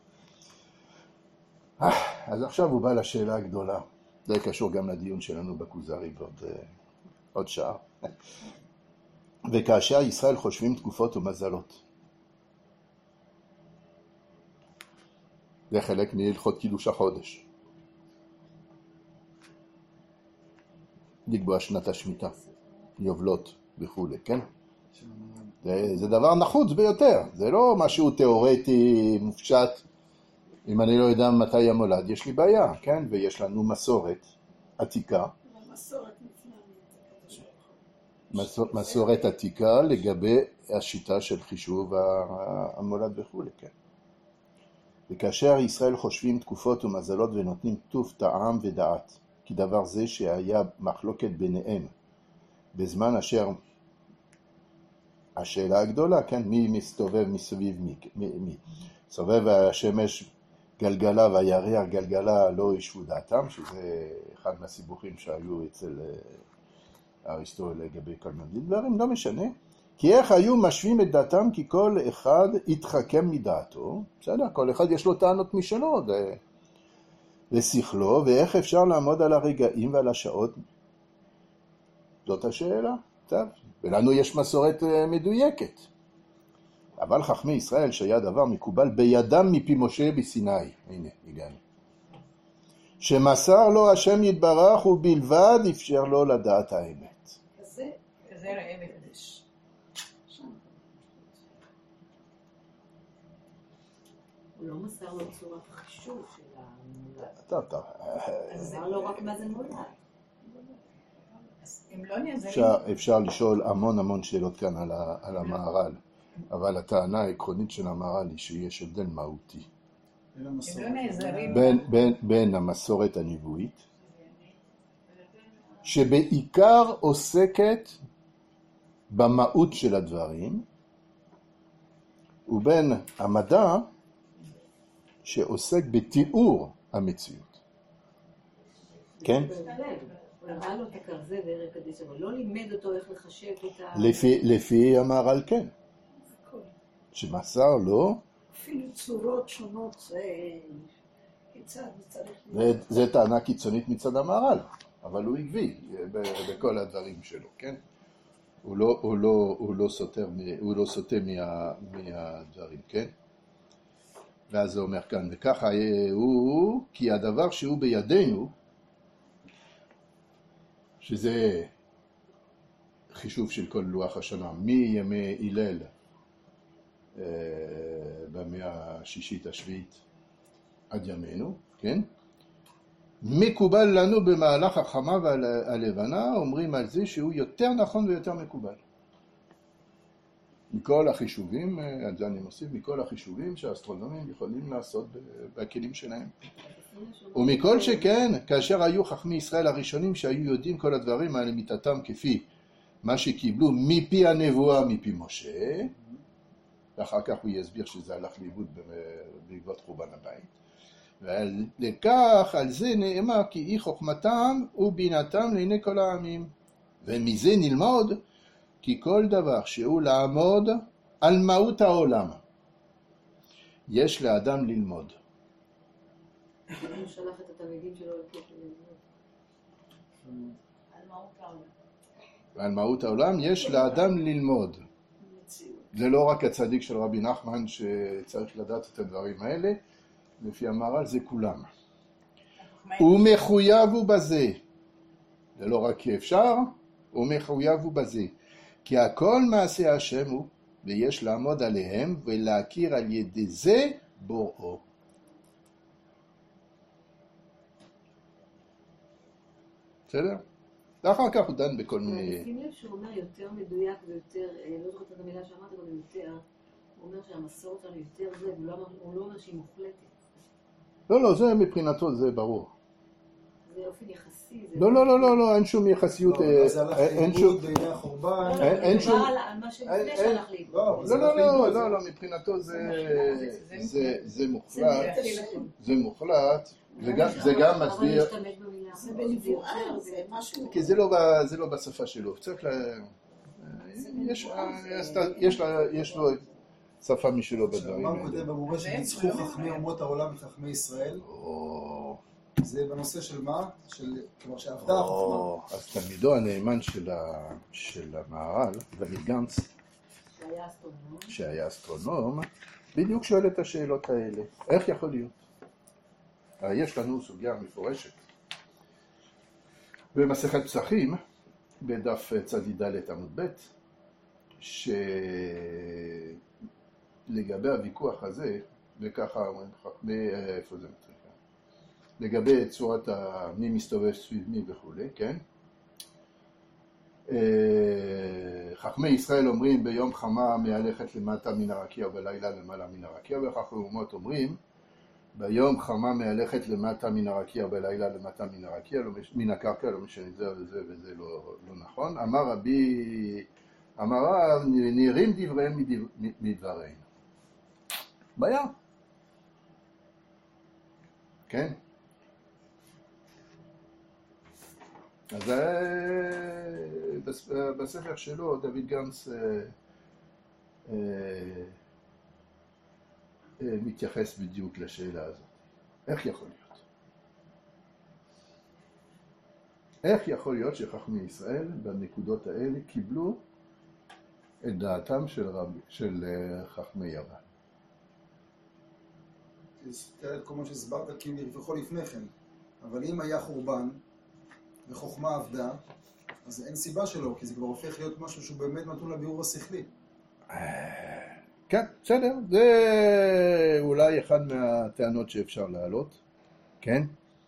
אז עכשיו הוא בא לשאלה הגדולה. זה קשור גם לדיון שלנו בכוזרי בעוד שעה. וכאשר ישראל חושבים תקופות ומזלות. זה חלק מהלכות קידוש החודש. לקבוע שנת השמיטה, יובלות וכו', כן? זה דבר נחוץ ביותר. זה לא משהו תיאורטי מופשט. אם אני לא יודע מתי המולד, יש לי בעיה, כן? ויש לנו מסורת עתיקה. מסורת עתיקה לגבי השיטה של חישוב המולד וכו', כן? וכאשר ישראל חושבים תקופות ומזלות ונותנים טוב טעם ודעת, כי דבר זה שהיה מחלוקת ביניהם, בזמן אשר השאלה הגדולה, כן? מי מסתובב מסביב מי? סובב השמש גלגלה והירח גלגלה לא ישבו דעתם, שזה אחד מהסיבוכים שהיו אצל אריסטו לגבי כל מיני דברים, לא משנה. כי איך היו משווים את דעתם? כי כל אחד התחכם מדעתו, בסדר, כל אחד יש לו טענות משלו, ושכלו, ואיך אפשר לעמוד על הרגעים ועל השעות? זאת השאלה, טוב, ולנו יש מסורת מדויקת. אבל חכמי ישראל שהיה דבר מקובל בידם מפי משה בסיני, הנה, הגענו. שמסר לו השם יתברך ובלבד אפשר לו לדעת האמת. כזה ראה מקדש. הוא לא מסר לו צורת החישוב של המולד. טוב. מסר לו רק מה זה מולד. אם לא נעזרים... אפשר לשאול המון שאלות כאן על המהר"ל, אבל הטענה העקרונית של המהר"ל היא שיש הבדל מהותי. אם לא נעזרים... בין המסורת הנבואית, שבעיקר עוסקת במהות של הדברים, ובין המדע שעוסק בתיאור המציאות. כן? הוא הראה לו את הכרזה וערב קדיש, אבל לא לימד אותו איך לחשב את ה... לפי המהר"ל כן. שמסר לו... אפילו צורות שונות, כיצד צריך... זה טענה קיצונית מצד המהר"ל, אבל הוא עקבי בכל הדברים שלו, כן? הוא לא סוטה מהדברים, כן? ואז זה אומר כאן, וככה הוא, כי הדבר שהוא בידינו, שזה חישוב של כל לוח השנה, מימי הלל במאה השישית השביעית עד ימינו, כן? מקובל לנו במהלך החמה והלבנה, אומרים על זה שהוא יותר נכון ויותר מקובל. מכל החישובים, על זה אני מוסיף, מכל החישובים שהאסטרונומים יכולים לעשות בכלים שלהם. ומכל שכן, כאשר היו חכמי ישראל הראשונים שהיו יודעים כל הדברים על אמיתתם כפי מה שקיבלו מפי הנבואה, מפי משה, ואחר כך הוא יסביר שזה הלך לאיבוד בעקבות חורבן הבית. ולכך, על זה נאמר כי היא חוכמתם ובינתם לעיני כל העמים. ומזה נלמוד כי כל דבר שהוא לעמוד על מהות העולם יש לאדם ללמוד. הוא שלח את התלמידים שלו לפה ללמוד. על מה הוא קרא? ועל מהות העולם יש לאדם ללמוד. זה לא רק הצדיק של רבי נחמן שצריך לדעת את הדברים האלה, לפי המהר"ל זה כולם. הוא מחויב הוא בזה. זה לא רק כי אפשר, הוא מחויב הוא בזה. כי הכל מעשה השם הוא, ויש לעמוד עליהם ולהכיר על ידי זה בוראו. בסדר? ואחר כך הוא דן בכל מיני... שים לב שהוא אומר יותר מדויק ויותר, לא זוכרת את המילה שאמרת, אבל יותר, הוא אומר שהמסורת שלנו יותר זה, הוא לא אומר שהיא מוחלטת. לא, זה מבחינתו, זה ברור. זה אופן יחסי. לא, אין שום יחסיות. זה הלך לאיבוד בימי החורבן. אין שום... על מה שלפני שהלך לאיבוד. לא, מבחינתו זה מוחלט. זה מוחלט. זה גם מסביר... זה בנבואה, זה משהו... כי זה לא בשפה שלו. צריך יש לו שפה משלו בדברים מה הוא כותב במורה שניצחו חכמי אומות העולם וחכמי ישראל? זה בנושא של מה? כלומר שעבדה החוכמה. אז תלמידו הנאמן של המהר"ל, דוד גנץ, שהיה אסטרונום, בדיוק שואל את השאלות האלה. איך יכול להיות? יש לנו סוגיה מפורשת. במסכת פסחים, בדף צ"ד עמוד ב', שלגבי הוויכוח הזה, וככה אומרים, איפה זה מטריחה? לגבי צורת מי מסתובב סביב מי וכו', כן? חכמי ישראל אומרים ביום חמה מהלכת למטה מן הרקיע ובלילה למעלה מן הרקיע, וחכמי אומות אומרים ביום חמה מהלכת למטה מן הרקיע ובלילה למטה מן הרקיע, מן הקרקע, לא משנה זה וזה וזה לא נכון. אמר רב, נראים דבריהם מדברינו. בעיה. כן? אז בספר שלו דוד גנץ מתייחס בדיוק לשאלה הזאת. איך יכול להיות? איך יכול להיות שחכמי ישראל בנקודות האלה קיבלו את דעתם של חכמי יוון? תראה את כל מה שהסברת כאילו נרווחו לפני כן, אבל אם היה חורבן וחוכמה עבדה, אז אין סיבה שלו, כי זה כבר הופך להיות משהו שהוא באמת נתון לבירור השכלי. כן, בסדר, זה אולי אחד מהטענות שאפשר להעלות, כן?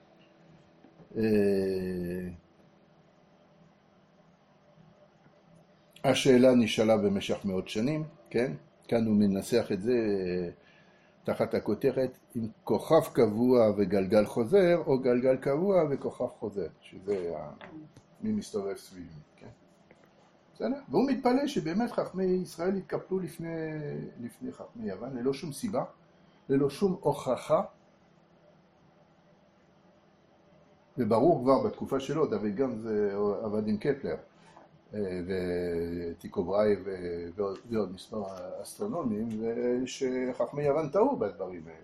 השאלה נשאלה במשך מאות שנים, כן? כאן הוא מנסח את זה תחת הכותרת עם כוכב קבוע וגלגל חוזר, או גלגל קבוע וכוכב חוזר, שזה מי מסתובב סביב מי, כן? בסדר? והוא מתפלא שבאמת חכמי ישראל התקפלו לפני חכמי יוון, ללא שום סיבה, ללא שום הוכחה, וברור כבר בתקופה שלו, דוד גנץ עבד עם קפלר, וטיקו בראי ועוד מספר אסטרונומים, ושחכמי יוון טעו בדברים האלה.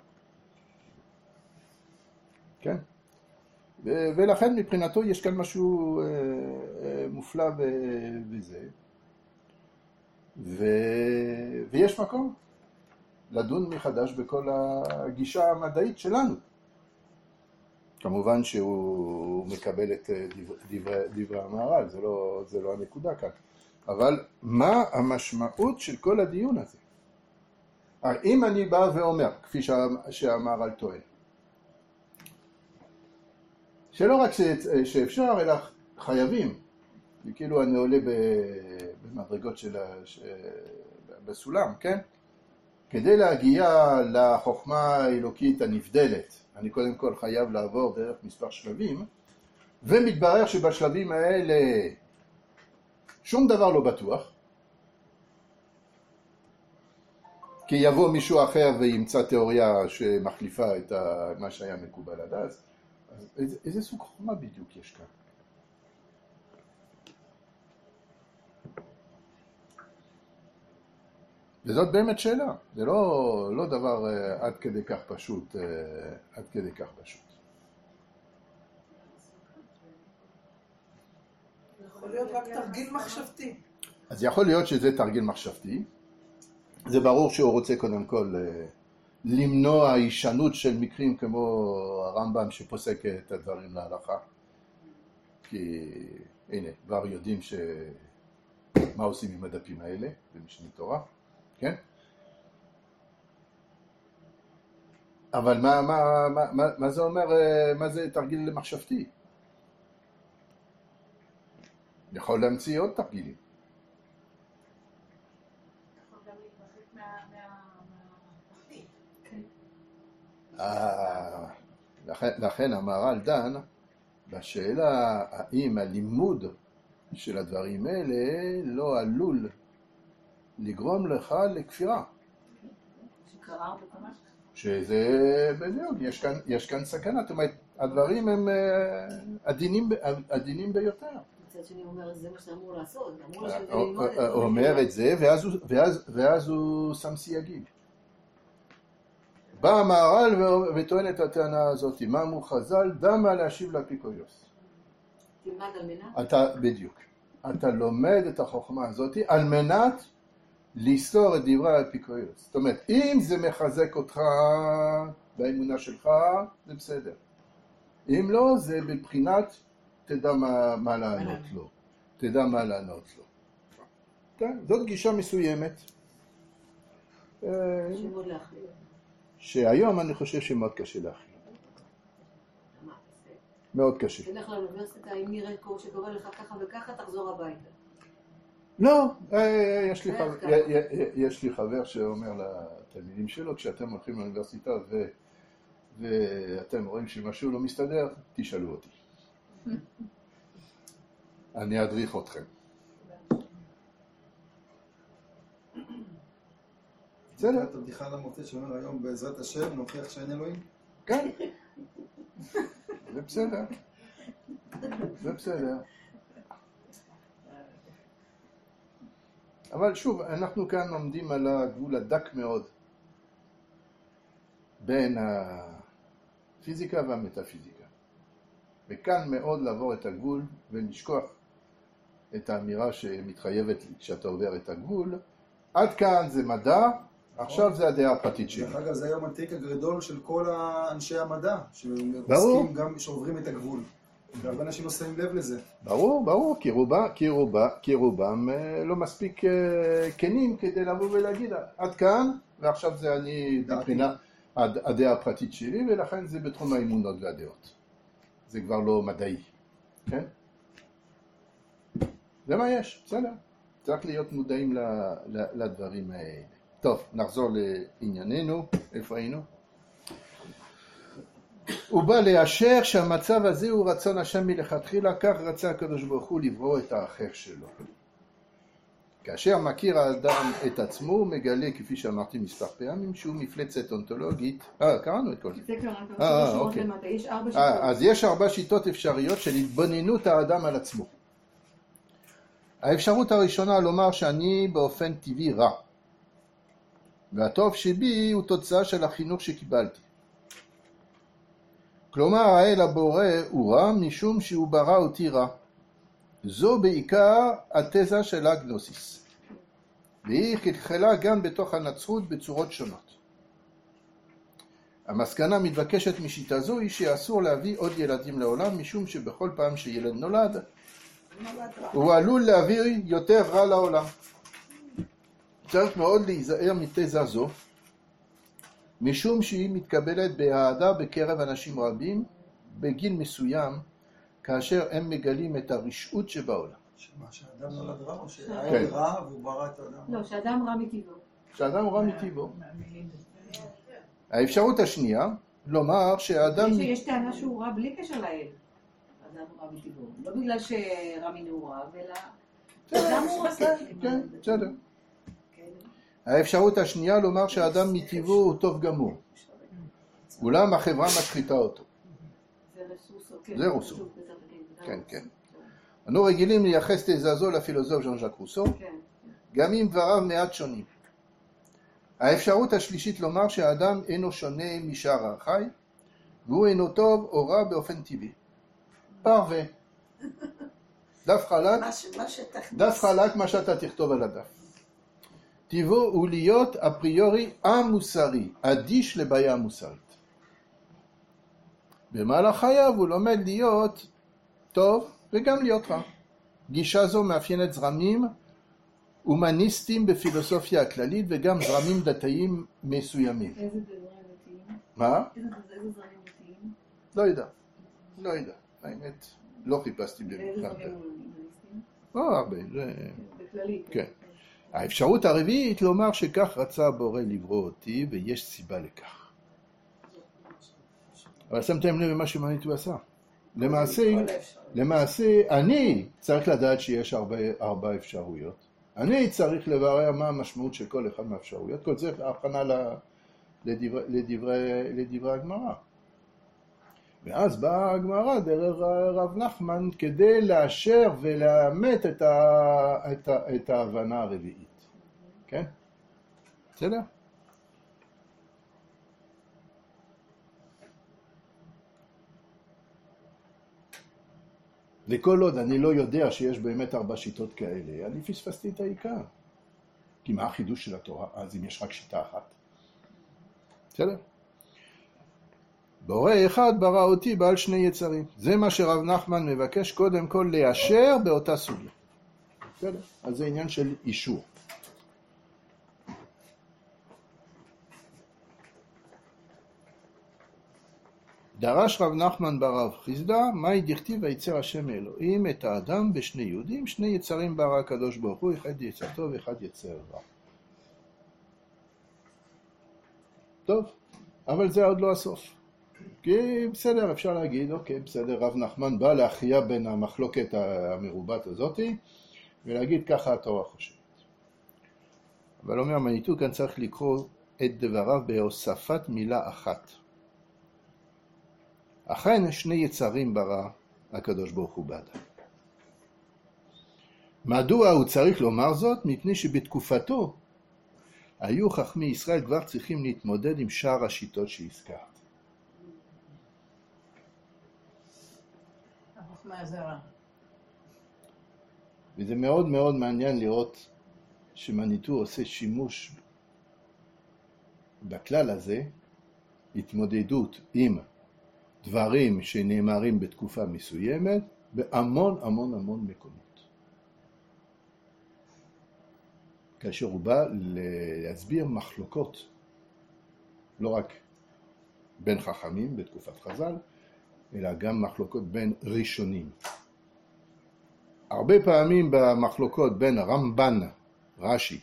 כן? ולכן מבחינתו יש כאן משהו מופלא בזה. ויש מקום לדון מחדש בכל הגישה המדעית שלנו. כמובן שהוא מקבל את דברי המהר"ל, זה לא הנקודה כאן. אבל מה המשמעות של כל הדיון הזה? אם אני בא ואומר, כפי שהמהר"ל טוען, שלא רק שאפשר, אלא חייבים, כאילו אני עולה במדרגות בסולם, כן? כדי להגיע לחוכמה האלוקית הנבדלת, אני קודם כל חייב לעבור דרך מספר שלבים, ומתברר שבשלבים האלה שום דבר לא בטוח, כי יבוא מישהו אחר וימצא תיאוריה שמחליפה את מה שהיה מקובל עד אז. אז איזה סוג חוכמה בדיוק יש כאן? וזאת באמת שאלה, זה לא דבר עד כדי כך פשוט, עד כדי כך פשוט. יכול להיות רק תרגיל מחשבתי. אז יכול להיות שזה תרגיל מחשבתי. זה ברור שהוא רוצה קודם כל למנוע הישנות של מקרים כמו הרמב"ם שפוסק את הדברים להלכה. כי הנה, כבר יודעים מה עושים עם הדפים האלה במשנה תורה, כן? אבל מה זה אומר, מה זה תרגיל מחשבתי? יכול להמציא עוד תרגילים. יכול גם להתרחק מהתחתית. לכן המהר"ל דן בשאלה האם הלימוד של הדברים האלה לא עלול לגרום לך לכפירה. שקרה בכמה? שזה בדיוק, יש כאן סכנה, זאת אומרת, הדברים הם עדינים ביותר. מצד שני אומר, זה מה שאתה אמור לעשות, אמור לשבת ללמוד את הוא אומר את זה, ואז הוא שם סייגים. בא המהר"ל וטוען את הטענה הזאת, מה אמרו חז"ל? דמה להשיב לאפיקורוס. תלמד על מנת? בדיוק. אתה לומד את החוכמה הזאת על מנת לסתור את דברי האפיקורוס. זאת אומרת, אם זה מחזק אותך באמונה שלך, זה בסדר. אם לא, זה בבחינת תדע מה לענות לו. תדע מה לענות לו. כן, זאת גישה מסוימת. שמאוד להחליט. שהיום אני חושב שמאוד קשה להכיל. מאוד קשה. תלך לאוניברסיטה, אם נראה קורס שקורא לך ככה וככה, תחזור הביתה. לא, יש לי חבר שאומר לתלמידים שלו, כשאתם הולכים לאוניברסיטה ואתם רואים שמשהו לא מסתדר, תשאלו אותי. אני אדריך אתכם. בסדר. את הבדיחה למוצאת שאומר היום בעזרת השם נוכיח שאין אלוהים? כן. זה בסדר. זה בסדר. אבל שוב, אנחנו כאן עומדים על הגבול הדק מאוד בין הפיזיקה והמטאפיזיקה. וכאן מאוד לעבור את הגבול ולשכוח את האמירה שמתחייבת כשאתה עובר את הגבול. עד כאן זה מדע, עכשיו זה הדעה הפרטית שלי. דרך אגב, זה היום הטריק הגדול של כל אנשי המדע, שעוסקים גם שעוברים את הגבול. והרבה אנשים לא שמים לב לזה. ברור, כי רובם לא מספיק כנים כדי לבוא ולהגיד עד כאן, ועכשיו זה אני מבחינה הדעה הפרטית שלי, ולכן זה בתחום האמונות והדעות. זה כבר לא מדעי, כן? זה מה יש, בסדר. צריך להיות מודעים לדברים האלה. טוב, נחזור לענייננו, איפה היינו? הוא בא לאשר שהמצב הזה הוא רצון השם מלכתחילה, כך רצה הקדוש ברוך הוא לברוא את האחר שלו. כאשר מכיר האדם את עצמו, הוא מגלה, כפי שאמרתי מספר פעמים, שהוא מפלצת אונתולוגית. קראנו את כל זה. זה קראנו, אוקיי. יש 4 שיטות. אז יש 4 שיטות אפשריות של התבוננות האדם על עצמו. האפשרות הראשונה לומר שאני באופן טבעי רע. והטוב שבי הוא תוצאה של החינוך שקיבלתי. כלומר, האל הבורא הוא רע משום שהוא ברא אותי רע. זו בעיקר התזה של הגנוסיס. והיא חלחלה גם בתוך הנצרות בצורות שונות. המסקנה מתבקשת משיטה זו היא שאסור להביא עוד ילדים לעולם, משום שבכל פעם שילד נולד, הוא עלול להביא יותר רע לעולם. צריך מאוד להיזהר מתזה זו, משום שהיא מתקבלת באהדה בקרב אנשים רבים בגיל מסוים, כאשר הם מגלים את הרשעות שבעולם. שמה, שהאדם נולד רע או שהאל רע והוא ברא את האדם? לא, שהאדם רע מטבעו. שהאדם רע מטבעו. האפשרות השנייה, לומר שהאדם... יש טענה שהוא רע בלי קשר לאל. האדם רע מטבעו. לא בגלל שרע מנעוריו, אלא... כן, בסדר. האפשרות השנייה לומר שהאדם מטבעו הוא טוב גמור. אולם החברה משחיתה אותו. זה רוסו. כן, כן. אנו רגילים לייחס תזה זו לפילוסוף ז'אן ז'אק רוסו, גם אם דבריו מעט שונים. האפשרות השלישית לומר שהאדם אינו שונה משאר החי, והוא אינו טוב או רע באופן טבעי. פרווה. דף חלק, דף חלק מה שאתה תכתוב על הדף. טיבו הוא להיות אפריורי המוסרי, אדיש לבעיה המוסרית. במהלך חייו הוא לומד להיות טוב וגם להיות רע. גישה זו מאפיינת זרמים הומניסטים בפילוסופיה הכללית וגם זרמים דתיים מסוימים. איזה זרמים דתיים? מה? איזה זרמים דתיים? לא יודע. האמת, לא חיפשתי ואיזה במיוחד. זרמים הומניסטיים? לא הרבה, בכללי. כן. האפשרות הרביעית לומר שכך רצה הבורא לברוא אותי ויש סיבה לכך. אבל שמתם לב למה שמניטו עשה. למעשה אני צריך לדעת שיש ארבע אפשרויות. אני צריך לברר מה המשמעות של כל אחד מהאפשרויות. כל זה הכנה לדברי הגמרא. ואז באה הגמרא דרך רב נחמן כדי לאשר ולאמת את ההבנה הרביעית. כן? בסדר? לכל עוד אני לא יודע שיש באמת 4 שיטות כאלה, אני פספסתי את העיקר. כי מה החידוש של התורה? אז אם יש רק שיטה אחת. בסדר? בורא אחד ברא אותי בעל 2 יצרים. זה מה שרב נחמן מבקש קודם כל לאשר באותה סוגיה. בסדר? אז זה עניין של אישור. דרש רב נחמן ברב חיסדא, מהי דכתיב ויצר השם אלוהים את האדם ב2 יהודים, 2 יצרים ברא הקדוש ברוך הוא, אחד יצר טוב ואחד יצר רע. טוב, אבל זה עוד לא הסוף. כי בסדר, אפשר להגיד, אוקיי, בסדר, רב נחמן בא להכריע בין המחלוקת המרובת הזאת, ולהגיד ככה התורה חושבת. אבל אומר מניטו, כאן צריך לקרוא את דבריו בהוספת מילה אחת. אכן 2 יצרים ברא הקדוש ברוך הוא באדם. מדוע הוא צריך לומר זאת? מפני שבתקופתו היו חכמי ישראל כבר צריכים להתמודד עם שאר השיטות שהזכרת. החוכמה הזרה. וזה מאוד מאוד מעניין לראות שמניטו עושה שימוש בכלל הזה, התמודדות עם דברים שנאמרים בתקופה מסוימת, בהמון המון המון מקומות. כאשר הוא בא להסביר מחלוקות, לא רק בין חכמים בתקופת חז"ל, אלא גם מחלוקות בין ראשונים. הרבה פעמים במחלוקות בין רמב"ן, רש"י,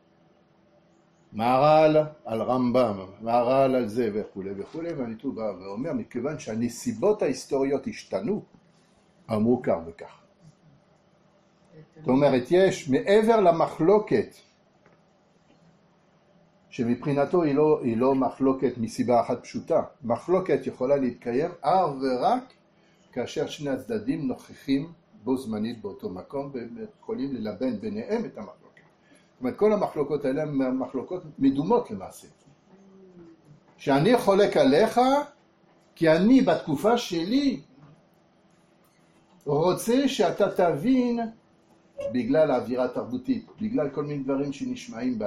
מהר"ל על רמב"ם, מהר"ל על זה וכו' וכו', והניטו בא ואומר, מכיוון שהנסיבות ההיסטוריות השתנו, אמרו כך וכך. זאת אומרת, יש מעבר למחלוקת, שמבחינתו היא לא מחלוקת מסיבה אחת פשוטה. מחלוקת יכולה להתקיים ורק כאשר שני הצדדים נוכחים בו זמנית באותו מקום, ויכולים ללבן ביניהם את המחלוקת. זאת אומרת, כל המחלוקות האלה הן מחלוקות מדומות למעשה. שאני חולק עליך, כי אני בתקופה שלי רוצה שאתה תבין, בגלל האווירה התרבותית, בגלל כל מיני דברים שנשמעים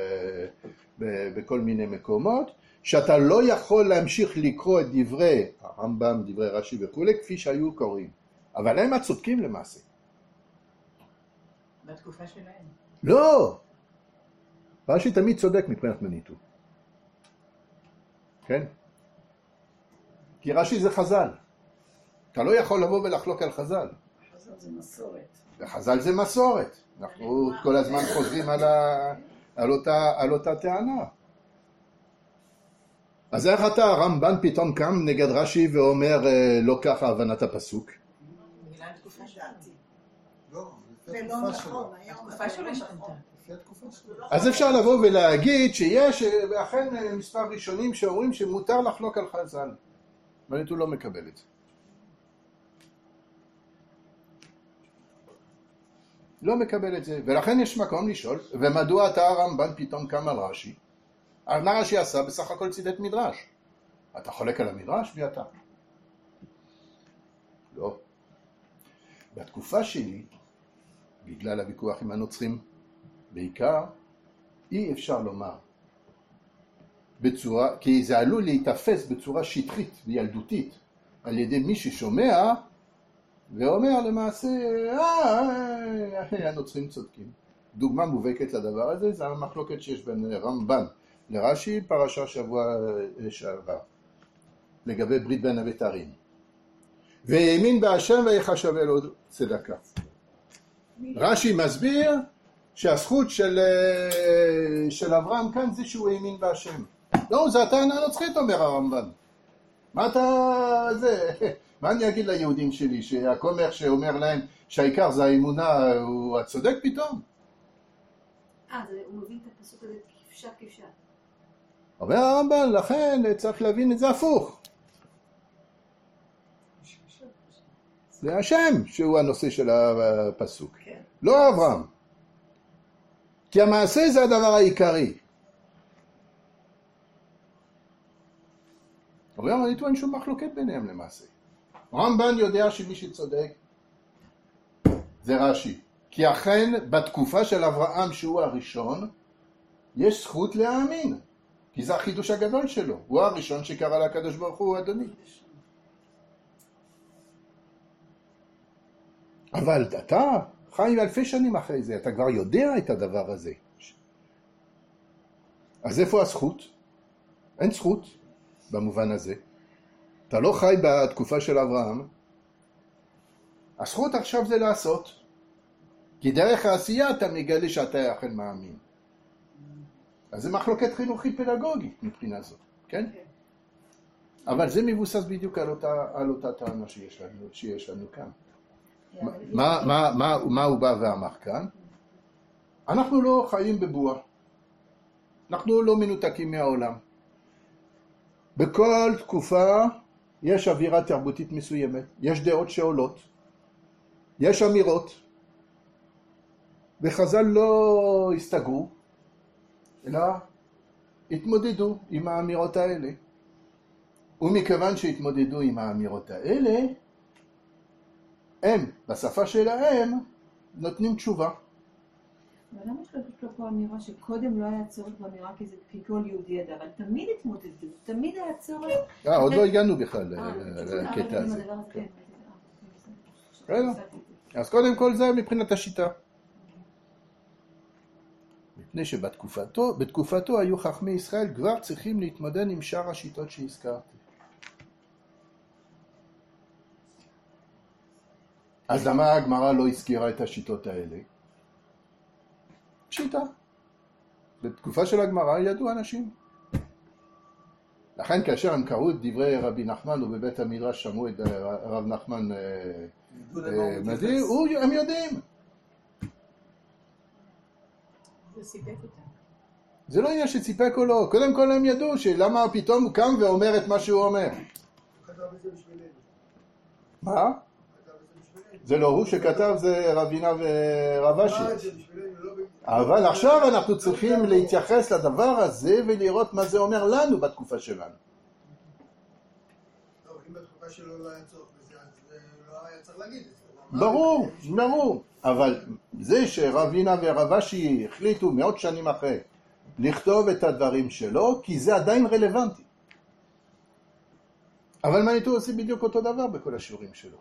בכל מיני מקומות, שאתה לא יכול להמשיך לקרוא את דברי הרמב"ם, דברי רש"י וכו', כפי שהיו קוראים. אבל הם הצודקים למעשה. בתקופה שלהם. לא! רש"י תמיד צודק מבחינת מניטו. כן? כי רש"י זה חז"ל. אתה לא יכול לבוא ולחלוק על חז"ל. חז"ל זה מסורת. וחז"ל זה מסורת. אנחנו כל הזמן חוזרים על אותה טענה. אז איך אתה, הרמב"ן פתאום קם נגד רש"י ואומר לא ככה הבנת הפסוק? בגלל התקופה שלנו. לא, זה לפי לא התקופה נכון, שלו. היום התקופה שלו השתנתה. לפי התקופה שלו. אז אפשר לבוא ולהגיד שיש אכן מספר ראשונים שאומרים שמותר לחלוק על חז"ל. מניטו לא מקבל את זה. לא מקבל את זה, ולכן יש מקום לשאול, ומדוע אתה הרמב"ן פתאום קם על רש"י? אז מה רש"י עשה? בסך הכל ציטט מדרש. אתה חולק על המדרש? ואתה. לא. בתקופה שלי, בגלל הוויכוח עם הנוצרים, בעיקר, אי אפשר לומר. בצורה, כי זה עלול להתאפס בצורה שטחית וילדותית, על ידי מי ששומע, ואומר למעשה, הנוצרים צודקים. דוגמה מובהקת לדבר הזה, זה המחלוקת שיש בין רמב"ן לרש"י, פרשה שבוע שעבר, לגבי ברית בין הבתרים. והאמין בהשם ויחשב לו צדקה. רש"י מסביר שהזכות של אברהם כאן זה שהוא האמין בהשם. לא, זה הטענה הנוצרית, אומר הרמב"ן. מה אתה... מה אני אגיד ליהודים שלי, שהכומר שאומר להם שהעיקר זה האמונה, הוא הצודק פתאום? הוא מבין את הפסוק הזה כפשט. אומר הרמב"ן, לכן צריך להבין את זה הפוך. זה השם שהוא הנושא של הפסוק, לא אברהם. כי המעשה זה הדבר העיקרי. אבל אני טוען שום מחלוקת ביניהם למעשה. רמב"ן יודע שמי שצודק זה רש"י. כי אכן בתקופה של אברהם שהוא הראשון, יש זכות להאמין. כי זה החידוש הגדול שלו. הוא הראשון שקרא לקדוש ברוך הוא אדוני. אבל אתה חי אלפי שנים אחרי זה, אתה כבר יודע את הדבר הזה. אז איפה הזכות? אין זכות במובן הזה. אתה לא חי בתקופה של אברהם. הזכות עכשיו זה לעשות. כי דרך העשייה אתה מגלה שאתה אכן מאמין. אז זה מחלוקת חינוכית פדגוגית מבחינה זאת, כן? אבל זה מבוסס בדיוק על אותה טענה שיש לנו כאן. מה הוא בא ואמר כאן? אנחנו לא חיים בבועה. אנחנו לא מנותקים מהעולם. בכל תקופה יש אווירה תרבותית מסוימת, יש דעות שעולות, יש אמירות, וחז"ל לא הסתגרו, אלא התמודדו עם האמירות האלה. ומכיוון שהתמודדו עם האמירות האלה, הם, בשפה שלהם, נותנים תשובה. אבל למה יש לו פה אמירה שקודם לא היה צורך באמירה כי כל יהודי ידע, אבל תמיד התמודדו, תמיד היה צורך... עוד לא הגענו בכלל לקטע הזה. אז קודם כל זה מבחינת השיטה. מפני שבתקופתו היו חכמי ישראל כבר צריכים להתמודד עם שאר השיטות שהזכרתי. אז למה הגמרא לא הזכירה את השיטות האלה? שיטה. בתקופה של הגמרא ידעו אנשים. לכן כאשר הם קראו את דברי רבי נחמן ובבית המדרש שמעו את רב נחמן מדיר, הם יודעים. זה סיפק אותם. זה לא עניין שציפק או לא. קודם כל הם ידעו שלמה פתאום הוא קם ואומר את מה שהוא אומר. מה? זה לא הוא שכתב, זה רבינה ורבשי. אבל עכשיו אנחנו צריכים להתייחס לדבר הזה ולראות מה זה אומר לנו בתקופה שלנו. טוב, אם בתקופה שלו לא היה צורך בזה, אז לא היה צריך להגיד את זה. ברור. אבל זה שרבינה ורבשי החליטו מאות שנים אחרי לכתוב את הדברים שלו, כי זה עדיין רלוונטי. אבל מניטו עושה בדיוק אותו דבר בכל השיעורים שלו.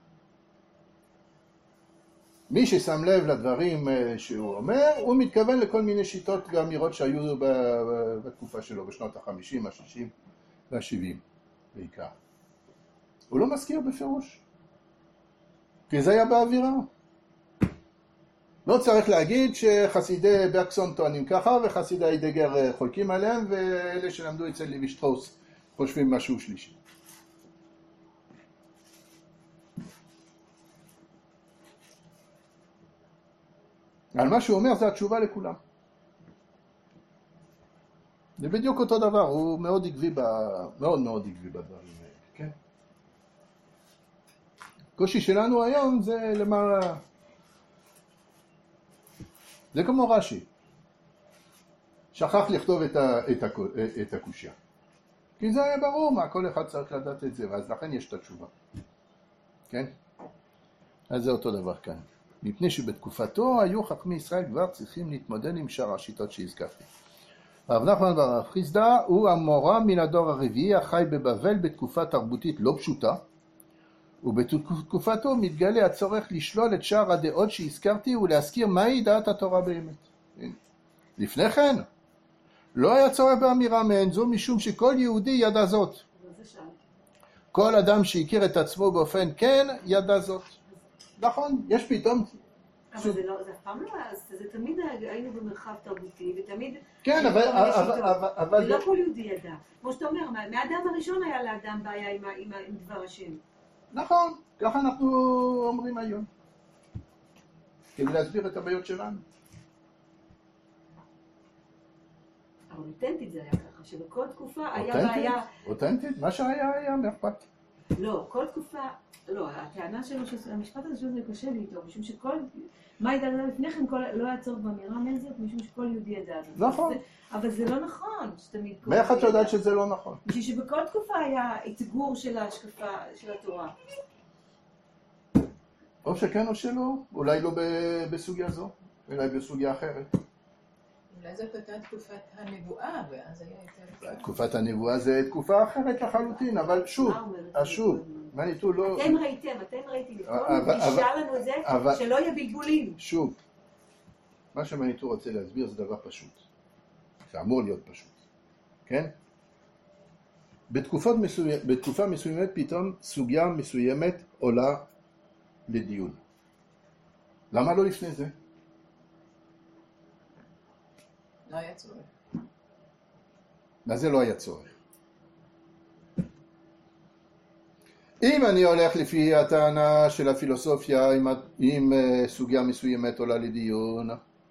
מי ששם לב לדברים שהוא אומר, הוא מתכוון לכל מיני שיטות ואמירות שהיו בתקופה שלו, בשנות ה-50, ה-60 וה-70 בעיקר. הוא לא מזכיר בפירוש, כי זה היה באווירה. לא צריך להגיד שחסידי ברקסון טוענים ככה, וחסידי היידגר חולקים עליהם, ואלה שלמדו אצל לוי שטראוס חושבים משהו שלישי. על מה שהוא אומר זה התשובה לכולם. זה בדיוק אותו דבר, הוא מאוד עקבי בדברים האלה, כן? הקושי שלנו היום זה למעלה... זה כמו רש"י, שכח לכתוב את הקושיה. כי זה היה ברור מה, כל אחד צריך לדעת את זה, ואז לכן יש את התשובה. כן? אז זה אותו דבר כאן. מפני שבתקופתו היו חכמי ישראל כבר צריכים להתמודד עם שאר השיטות שהזכרתי. הרב נחמן בר חיסדא הוא המורה מן הדור הרביעי החי בבבל בתקופה תרבותית לא פשוטה, ובתקופתו מתגלה הצורך לשלול את שאר הדעות שהזכרתי ולהזכיר מהי דעת התורה באמת. לפני כן, לא היה צורך באמירה מעין זו משום שכל יהודי ידע זאת. כל אדם שהכיר את עצמו באופן כן ידע זאת. נכון, יש פתאום... אבל זה אף פעם לא היה, זה תמיד היינו במרחב תרבותי, ותמיד... כן, אבל... זה לא כל יהודי ידע. כמו שאתה אומר, מהאדם הראשון היה לאדם בעיה עם דבר השם. נכון, ככה אנחנו אומרים היום. כדי להסביר את הבעיות שלנו. אבל אותנטית זה היה ככה, שבכל תקופה היה בעיה... אותנטית? מה שהיה היה מאכפת. לא, כל תקופה... לא, הטענה שלו, המשפט הזה שזה קשה לי איתו, משום שכל... מה ידע לפני כן לא היה צורך באמירה מזאת, משום שכל יהודי ידע. נכון. אבל זה לא נכון, שתמיד... מאיך את יודעת שזה לא נכון? בשביל שבכל תקופה היה התגור של ההשקפה של התורה. או שכן או שלא, אולי לא בסוגיה זו, אולי בסוגיה אחרת. אולי זאת הייתה תקופת הנבואה, ואז היה יותר... תקופת הנבואה זה תקופה אחרת לחלוטין, אבל שוב, מניטו לא... אתם ראיתם לפעמים, גישה לנו את זה, שלא יהיה בלבולים. שוב, מה שמניטו רוצה להסביר זה דבר פשוט. זה אמור להיות פשוט, כן? בתקופה מסוימת פתאום סוגיה מסוימת עולה לדיון. למה לא לפני זה? לא היה צורך. מה זה לא היה צורך? אם אני הולך לפי הטענה של הפילוסופיה, אם סוגיה מסוימת עולה לדיון,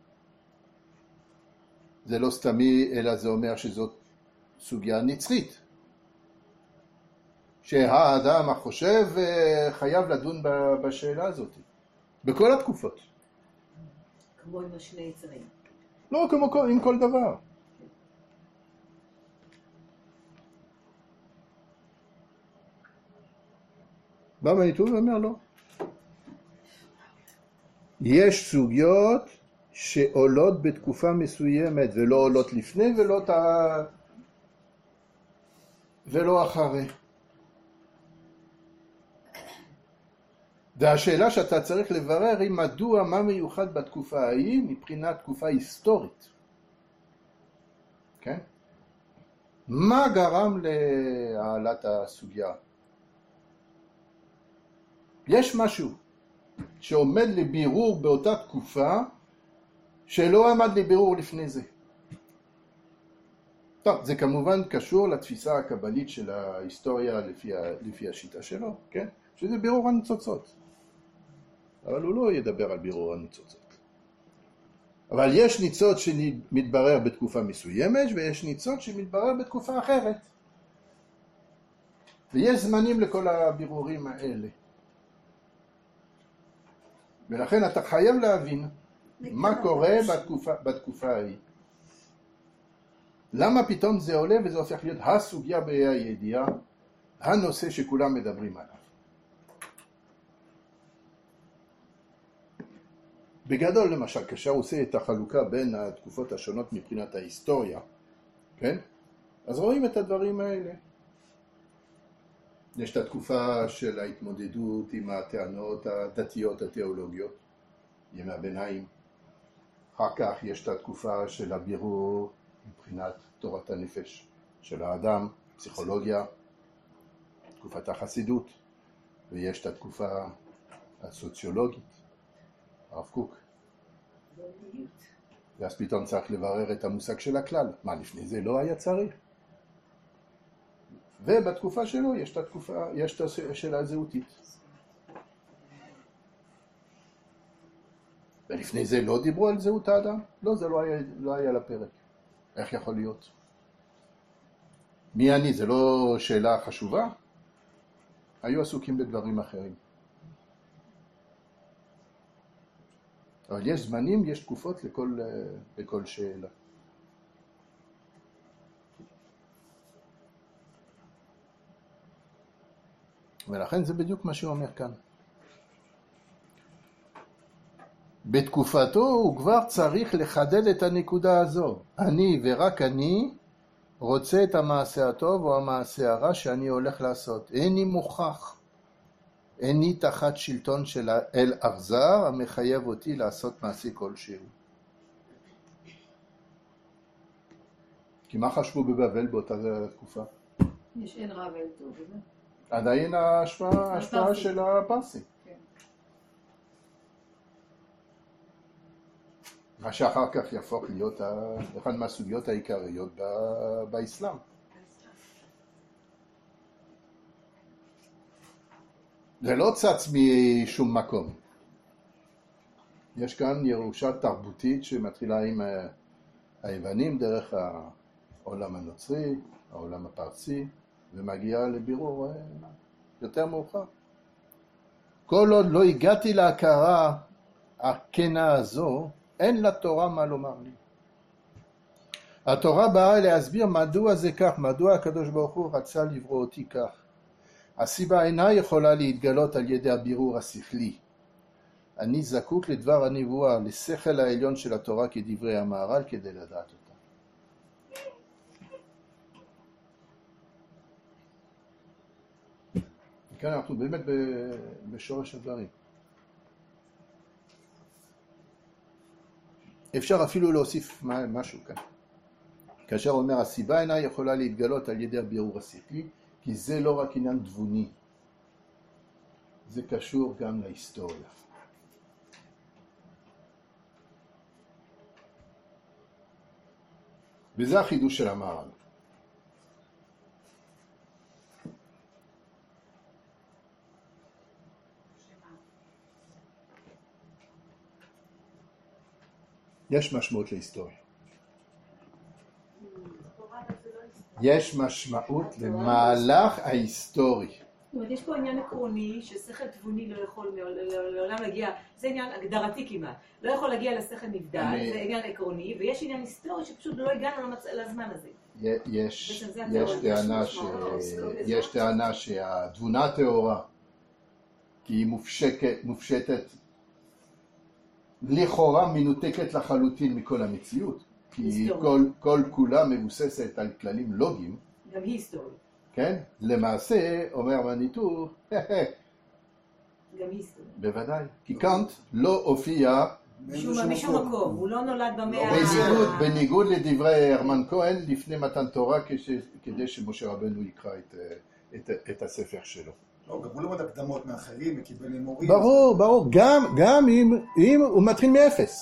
זה לא סתמי, אלא זה אומר שזאת סוגיה נצחית. שהאדם החושב חייב לדון בשאלה הזאת. בכל התקופות. כמו עם השני יצרים. לא, כמו עם כל דבר. בא מניטו ואומר לא. יש סוגיות שעולות בתקופה מסוימת ולא עולות לפני ולא אחרי. והשאלה שאתה צריך לברר היא מדוע, מה מיוחד בתקופה ההיא מבחינת תקופה היסטורית. כן? מה גרם להעלאת הסוגיה? יש משהו שעומד לבירור באותה תקופה שלא עמד לבירור לפני זה. טוב, זה כמובן קשור לתפיסה הקבלית של ההיסטוריה לפי השיטה שלו, כן? שזה בירור הניצוצות. אבל הוא לא ידבר על בירור הניצוצות. אבל יש ניצוץ שמתברר בתקופה מסוימת, ויש ניצוץ שמתברר בתקופה אחרת. ויש זמנים לכל הבירורים האלה. ולכן אתה חייב להבין מה קורה בתקופה ההיא. למה פתאום זה עולה וזה הופך להיות הסוגיה בה"א הידיעה, הנושא שכולם מדברים עליו. בגדול למשל, כאשר הוא עושה את החלוקה בין התקופות השונות מבחינת ההיסטוריה, כן? אז רואים את הדברים האלה. יש את התקופה של ההתמודדות עם הטענות הדתיות התיאולוגיות, ימי הביניים. אחר כך יש את התקופה של הבירור מבחינת תורת הנפש של האדם, פסיכולוגיה, תקופת החסידות, ויש את התקופה הסוציולוגית, הרב קוק. ואז פתאום צריך לברר את המושג של הכלל. מה, לפני זה לא היה צריך? ובתקופה שלו יש את השאלה הזהותית. ולפני זה לא דיברו על זהות האדם? לא, זה לא היה לפרק. איך יכול להיות? מי אני? זה לא שאלה חשובה? היו עסוקים בדברים אחרים. אבל יש זמנים, יש תקופות לכל שאלה. ולכן זה בדיוק מה שהוא אומר כאן. בתקופתו הוא כבר צריך לחדד את הנקודה הזו. אני ורק אני רוצה את המעשה הטוב או המעשה הרע שאני הולך לעשות. איני מוכח. איני תחת שלטון של אל אכזר המחייב אותי לעשות מעשי כלשהו. כי מה חשבו בבבל באותה תקופה? יש אין רע ואין טוב, וזה? עדיין ההשפעה של הפרסי. כן. מה שאחר כך יהפוך להיות אחד מהסוגיות העיקריות באסלאם. זה לא צץ משום מקום. יש כאן ירושה תרבותית שמתחילה עם היוונים דרך העולם הנוצרי, העולם הפרסי, ומגיעה לבירור יותר מאוחר. כל עוד לא הגעתי להכרה הכנה הזו, אין לתורה מה לומר לי. התורה באה להסביר מדוע זה כך, מדוע הקדוש ברוך הוא רצה לברוא אותי כך. הסיבה אינה יכולה להתגלות על ידי הבירור השכלי. אני זקוק לדבר הנבואה, לשכל העליון של התורה כדברי המהר"ל כדי לדעת אותה. כאן אנחנו באמת בשורש הדברים. אפשר אפילו להוסיף משהו כאן. כאשר אומר, הסיבה אינה יכולה להתגלות על ידי הבירור השכלי, כי זה לא רק עניין תבוני, זה קשור גם להיסטוריה. וזה החידוש של המהר"ל. יש משמעות להיסטוריה. יש משמעות למהלך ההיסטורי. זאת אומרת, יש פה עניין עקרוני ששכל תבוני לא יכול לעולם להגיע, זה עניין הגדרתי כמעט, לא יכול להגיע לשכל נבדל, זה עניין עקרוני, ויש עניין היסטורי שפשוט לא הגענו לזמן הזה. יש טענה שהתבונה הטהורה, כי היא מופשטת, לכאורה מנותקת לחלוטין מכל המציאות, כי כל כולה מבוססת על כללים לוגיים. גם היא היסטורית. כן? למעשה, אומר מניטור, גם היא היסטורית. בוודאי. כי קאנט לא הופיע משום מקום, הוא לא נולד במאה... בניגוד לדברי הרמן כהן, לפני מתן תורה, כדי שמשה רבנו יקרא את הספר שלו. לא, גם הוא למד הקדמות מאחרים, וקיבל ממורים. ברור. גם אם הוא מתחיל מאפס.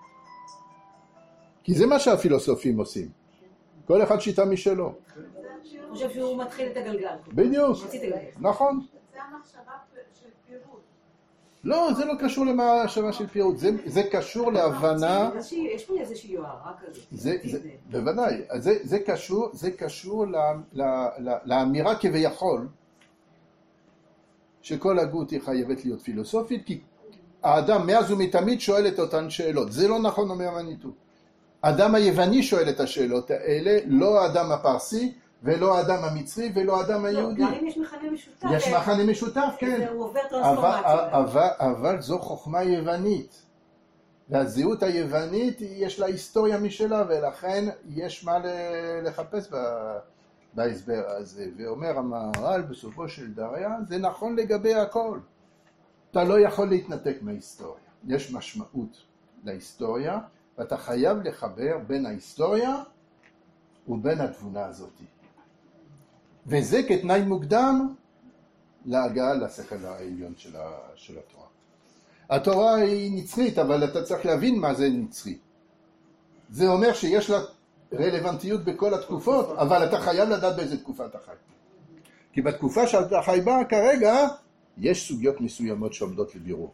כי זה מה שהפילוסופים עושים. כל אחד שיטה משלו. אני חושב שהוא מתחיל את הגלגל. בדיוק. נכון. זה המחשבה של פירוט. לא, זה לא קשור למחשבה של פירוט. זה קשור להבנה... יש פה איזושהי יוהרה כזאת. בוודאי. זה קשור לאמירה כביכול, שכל הגות היא חייבת להיות פילוסופית, כי האדם מאז ומתמיד שואל את אותן שאלות. זה לא נכון, אומר מניטו. האדם היווני שואל את השאלות האלה, לא האדם הפרסי, ולא האדם המצרי, ולא האדם היהודי. גם אם יש מכנה משותף. יש מכנה משותף, כן. הוא עובר טרנספורמציה. אבל זו חוכמה יוונית. והזהות היוונית, יש לה היסטוריה משלה, ולכן יש מה לחפש בהסבר הזה. ואומר המהר"ל בסופו של דבר, זה נכון לגבי הכל. אתה לא יכול להתנתק מההיסטוריה. יש משמעות להיסטוריה, ואתה חייב לחבר בין ההיסטוריה ובין התבונה הזאת. וזה כתנאי מוקדם להגעה לשכל העליון של התורה. התורה היא נצרית, אבל אתה צריך להבין מה זה נצרי. זה אומר שיש לה רלוונטיות בכל התקופות, אבל אתה חייב לדעת באיזה תקופה אתה חי. כי בתקופה שאתה חי בה כרגע, יש סוגיות מסוימות שעומדות לבירור.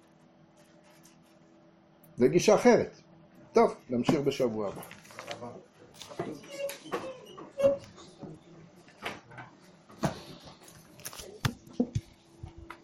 זה גישה אחרת. טוב, נמשיך בשבוע הבא.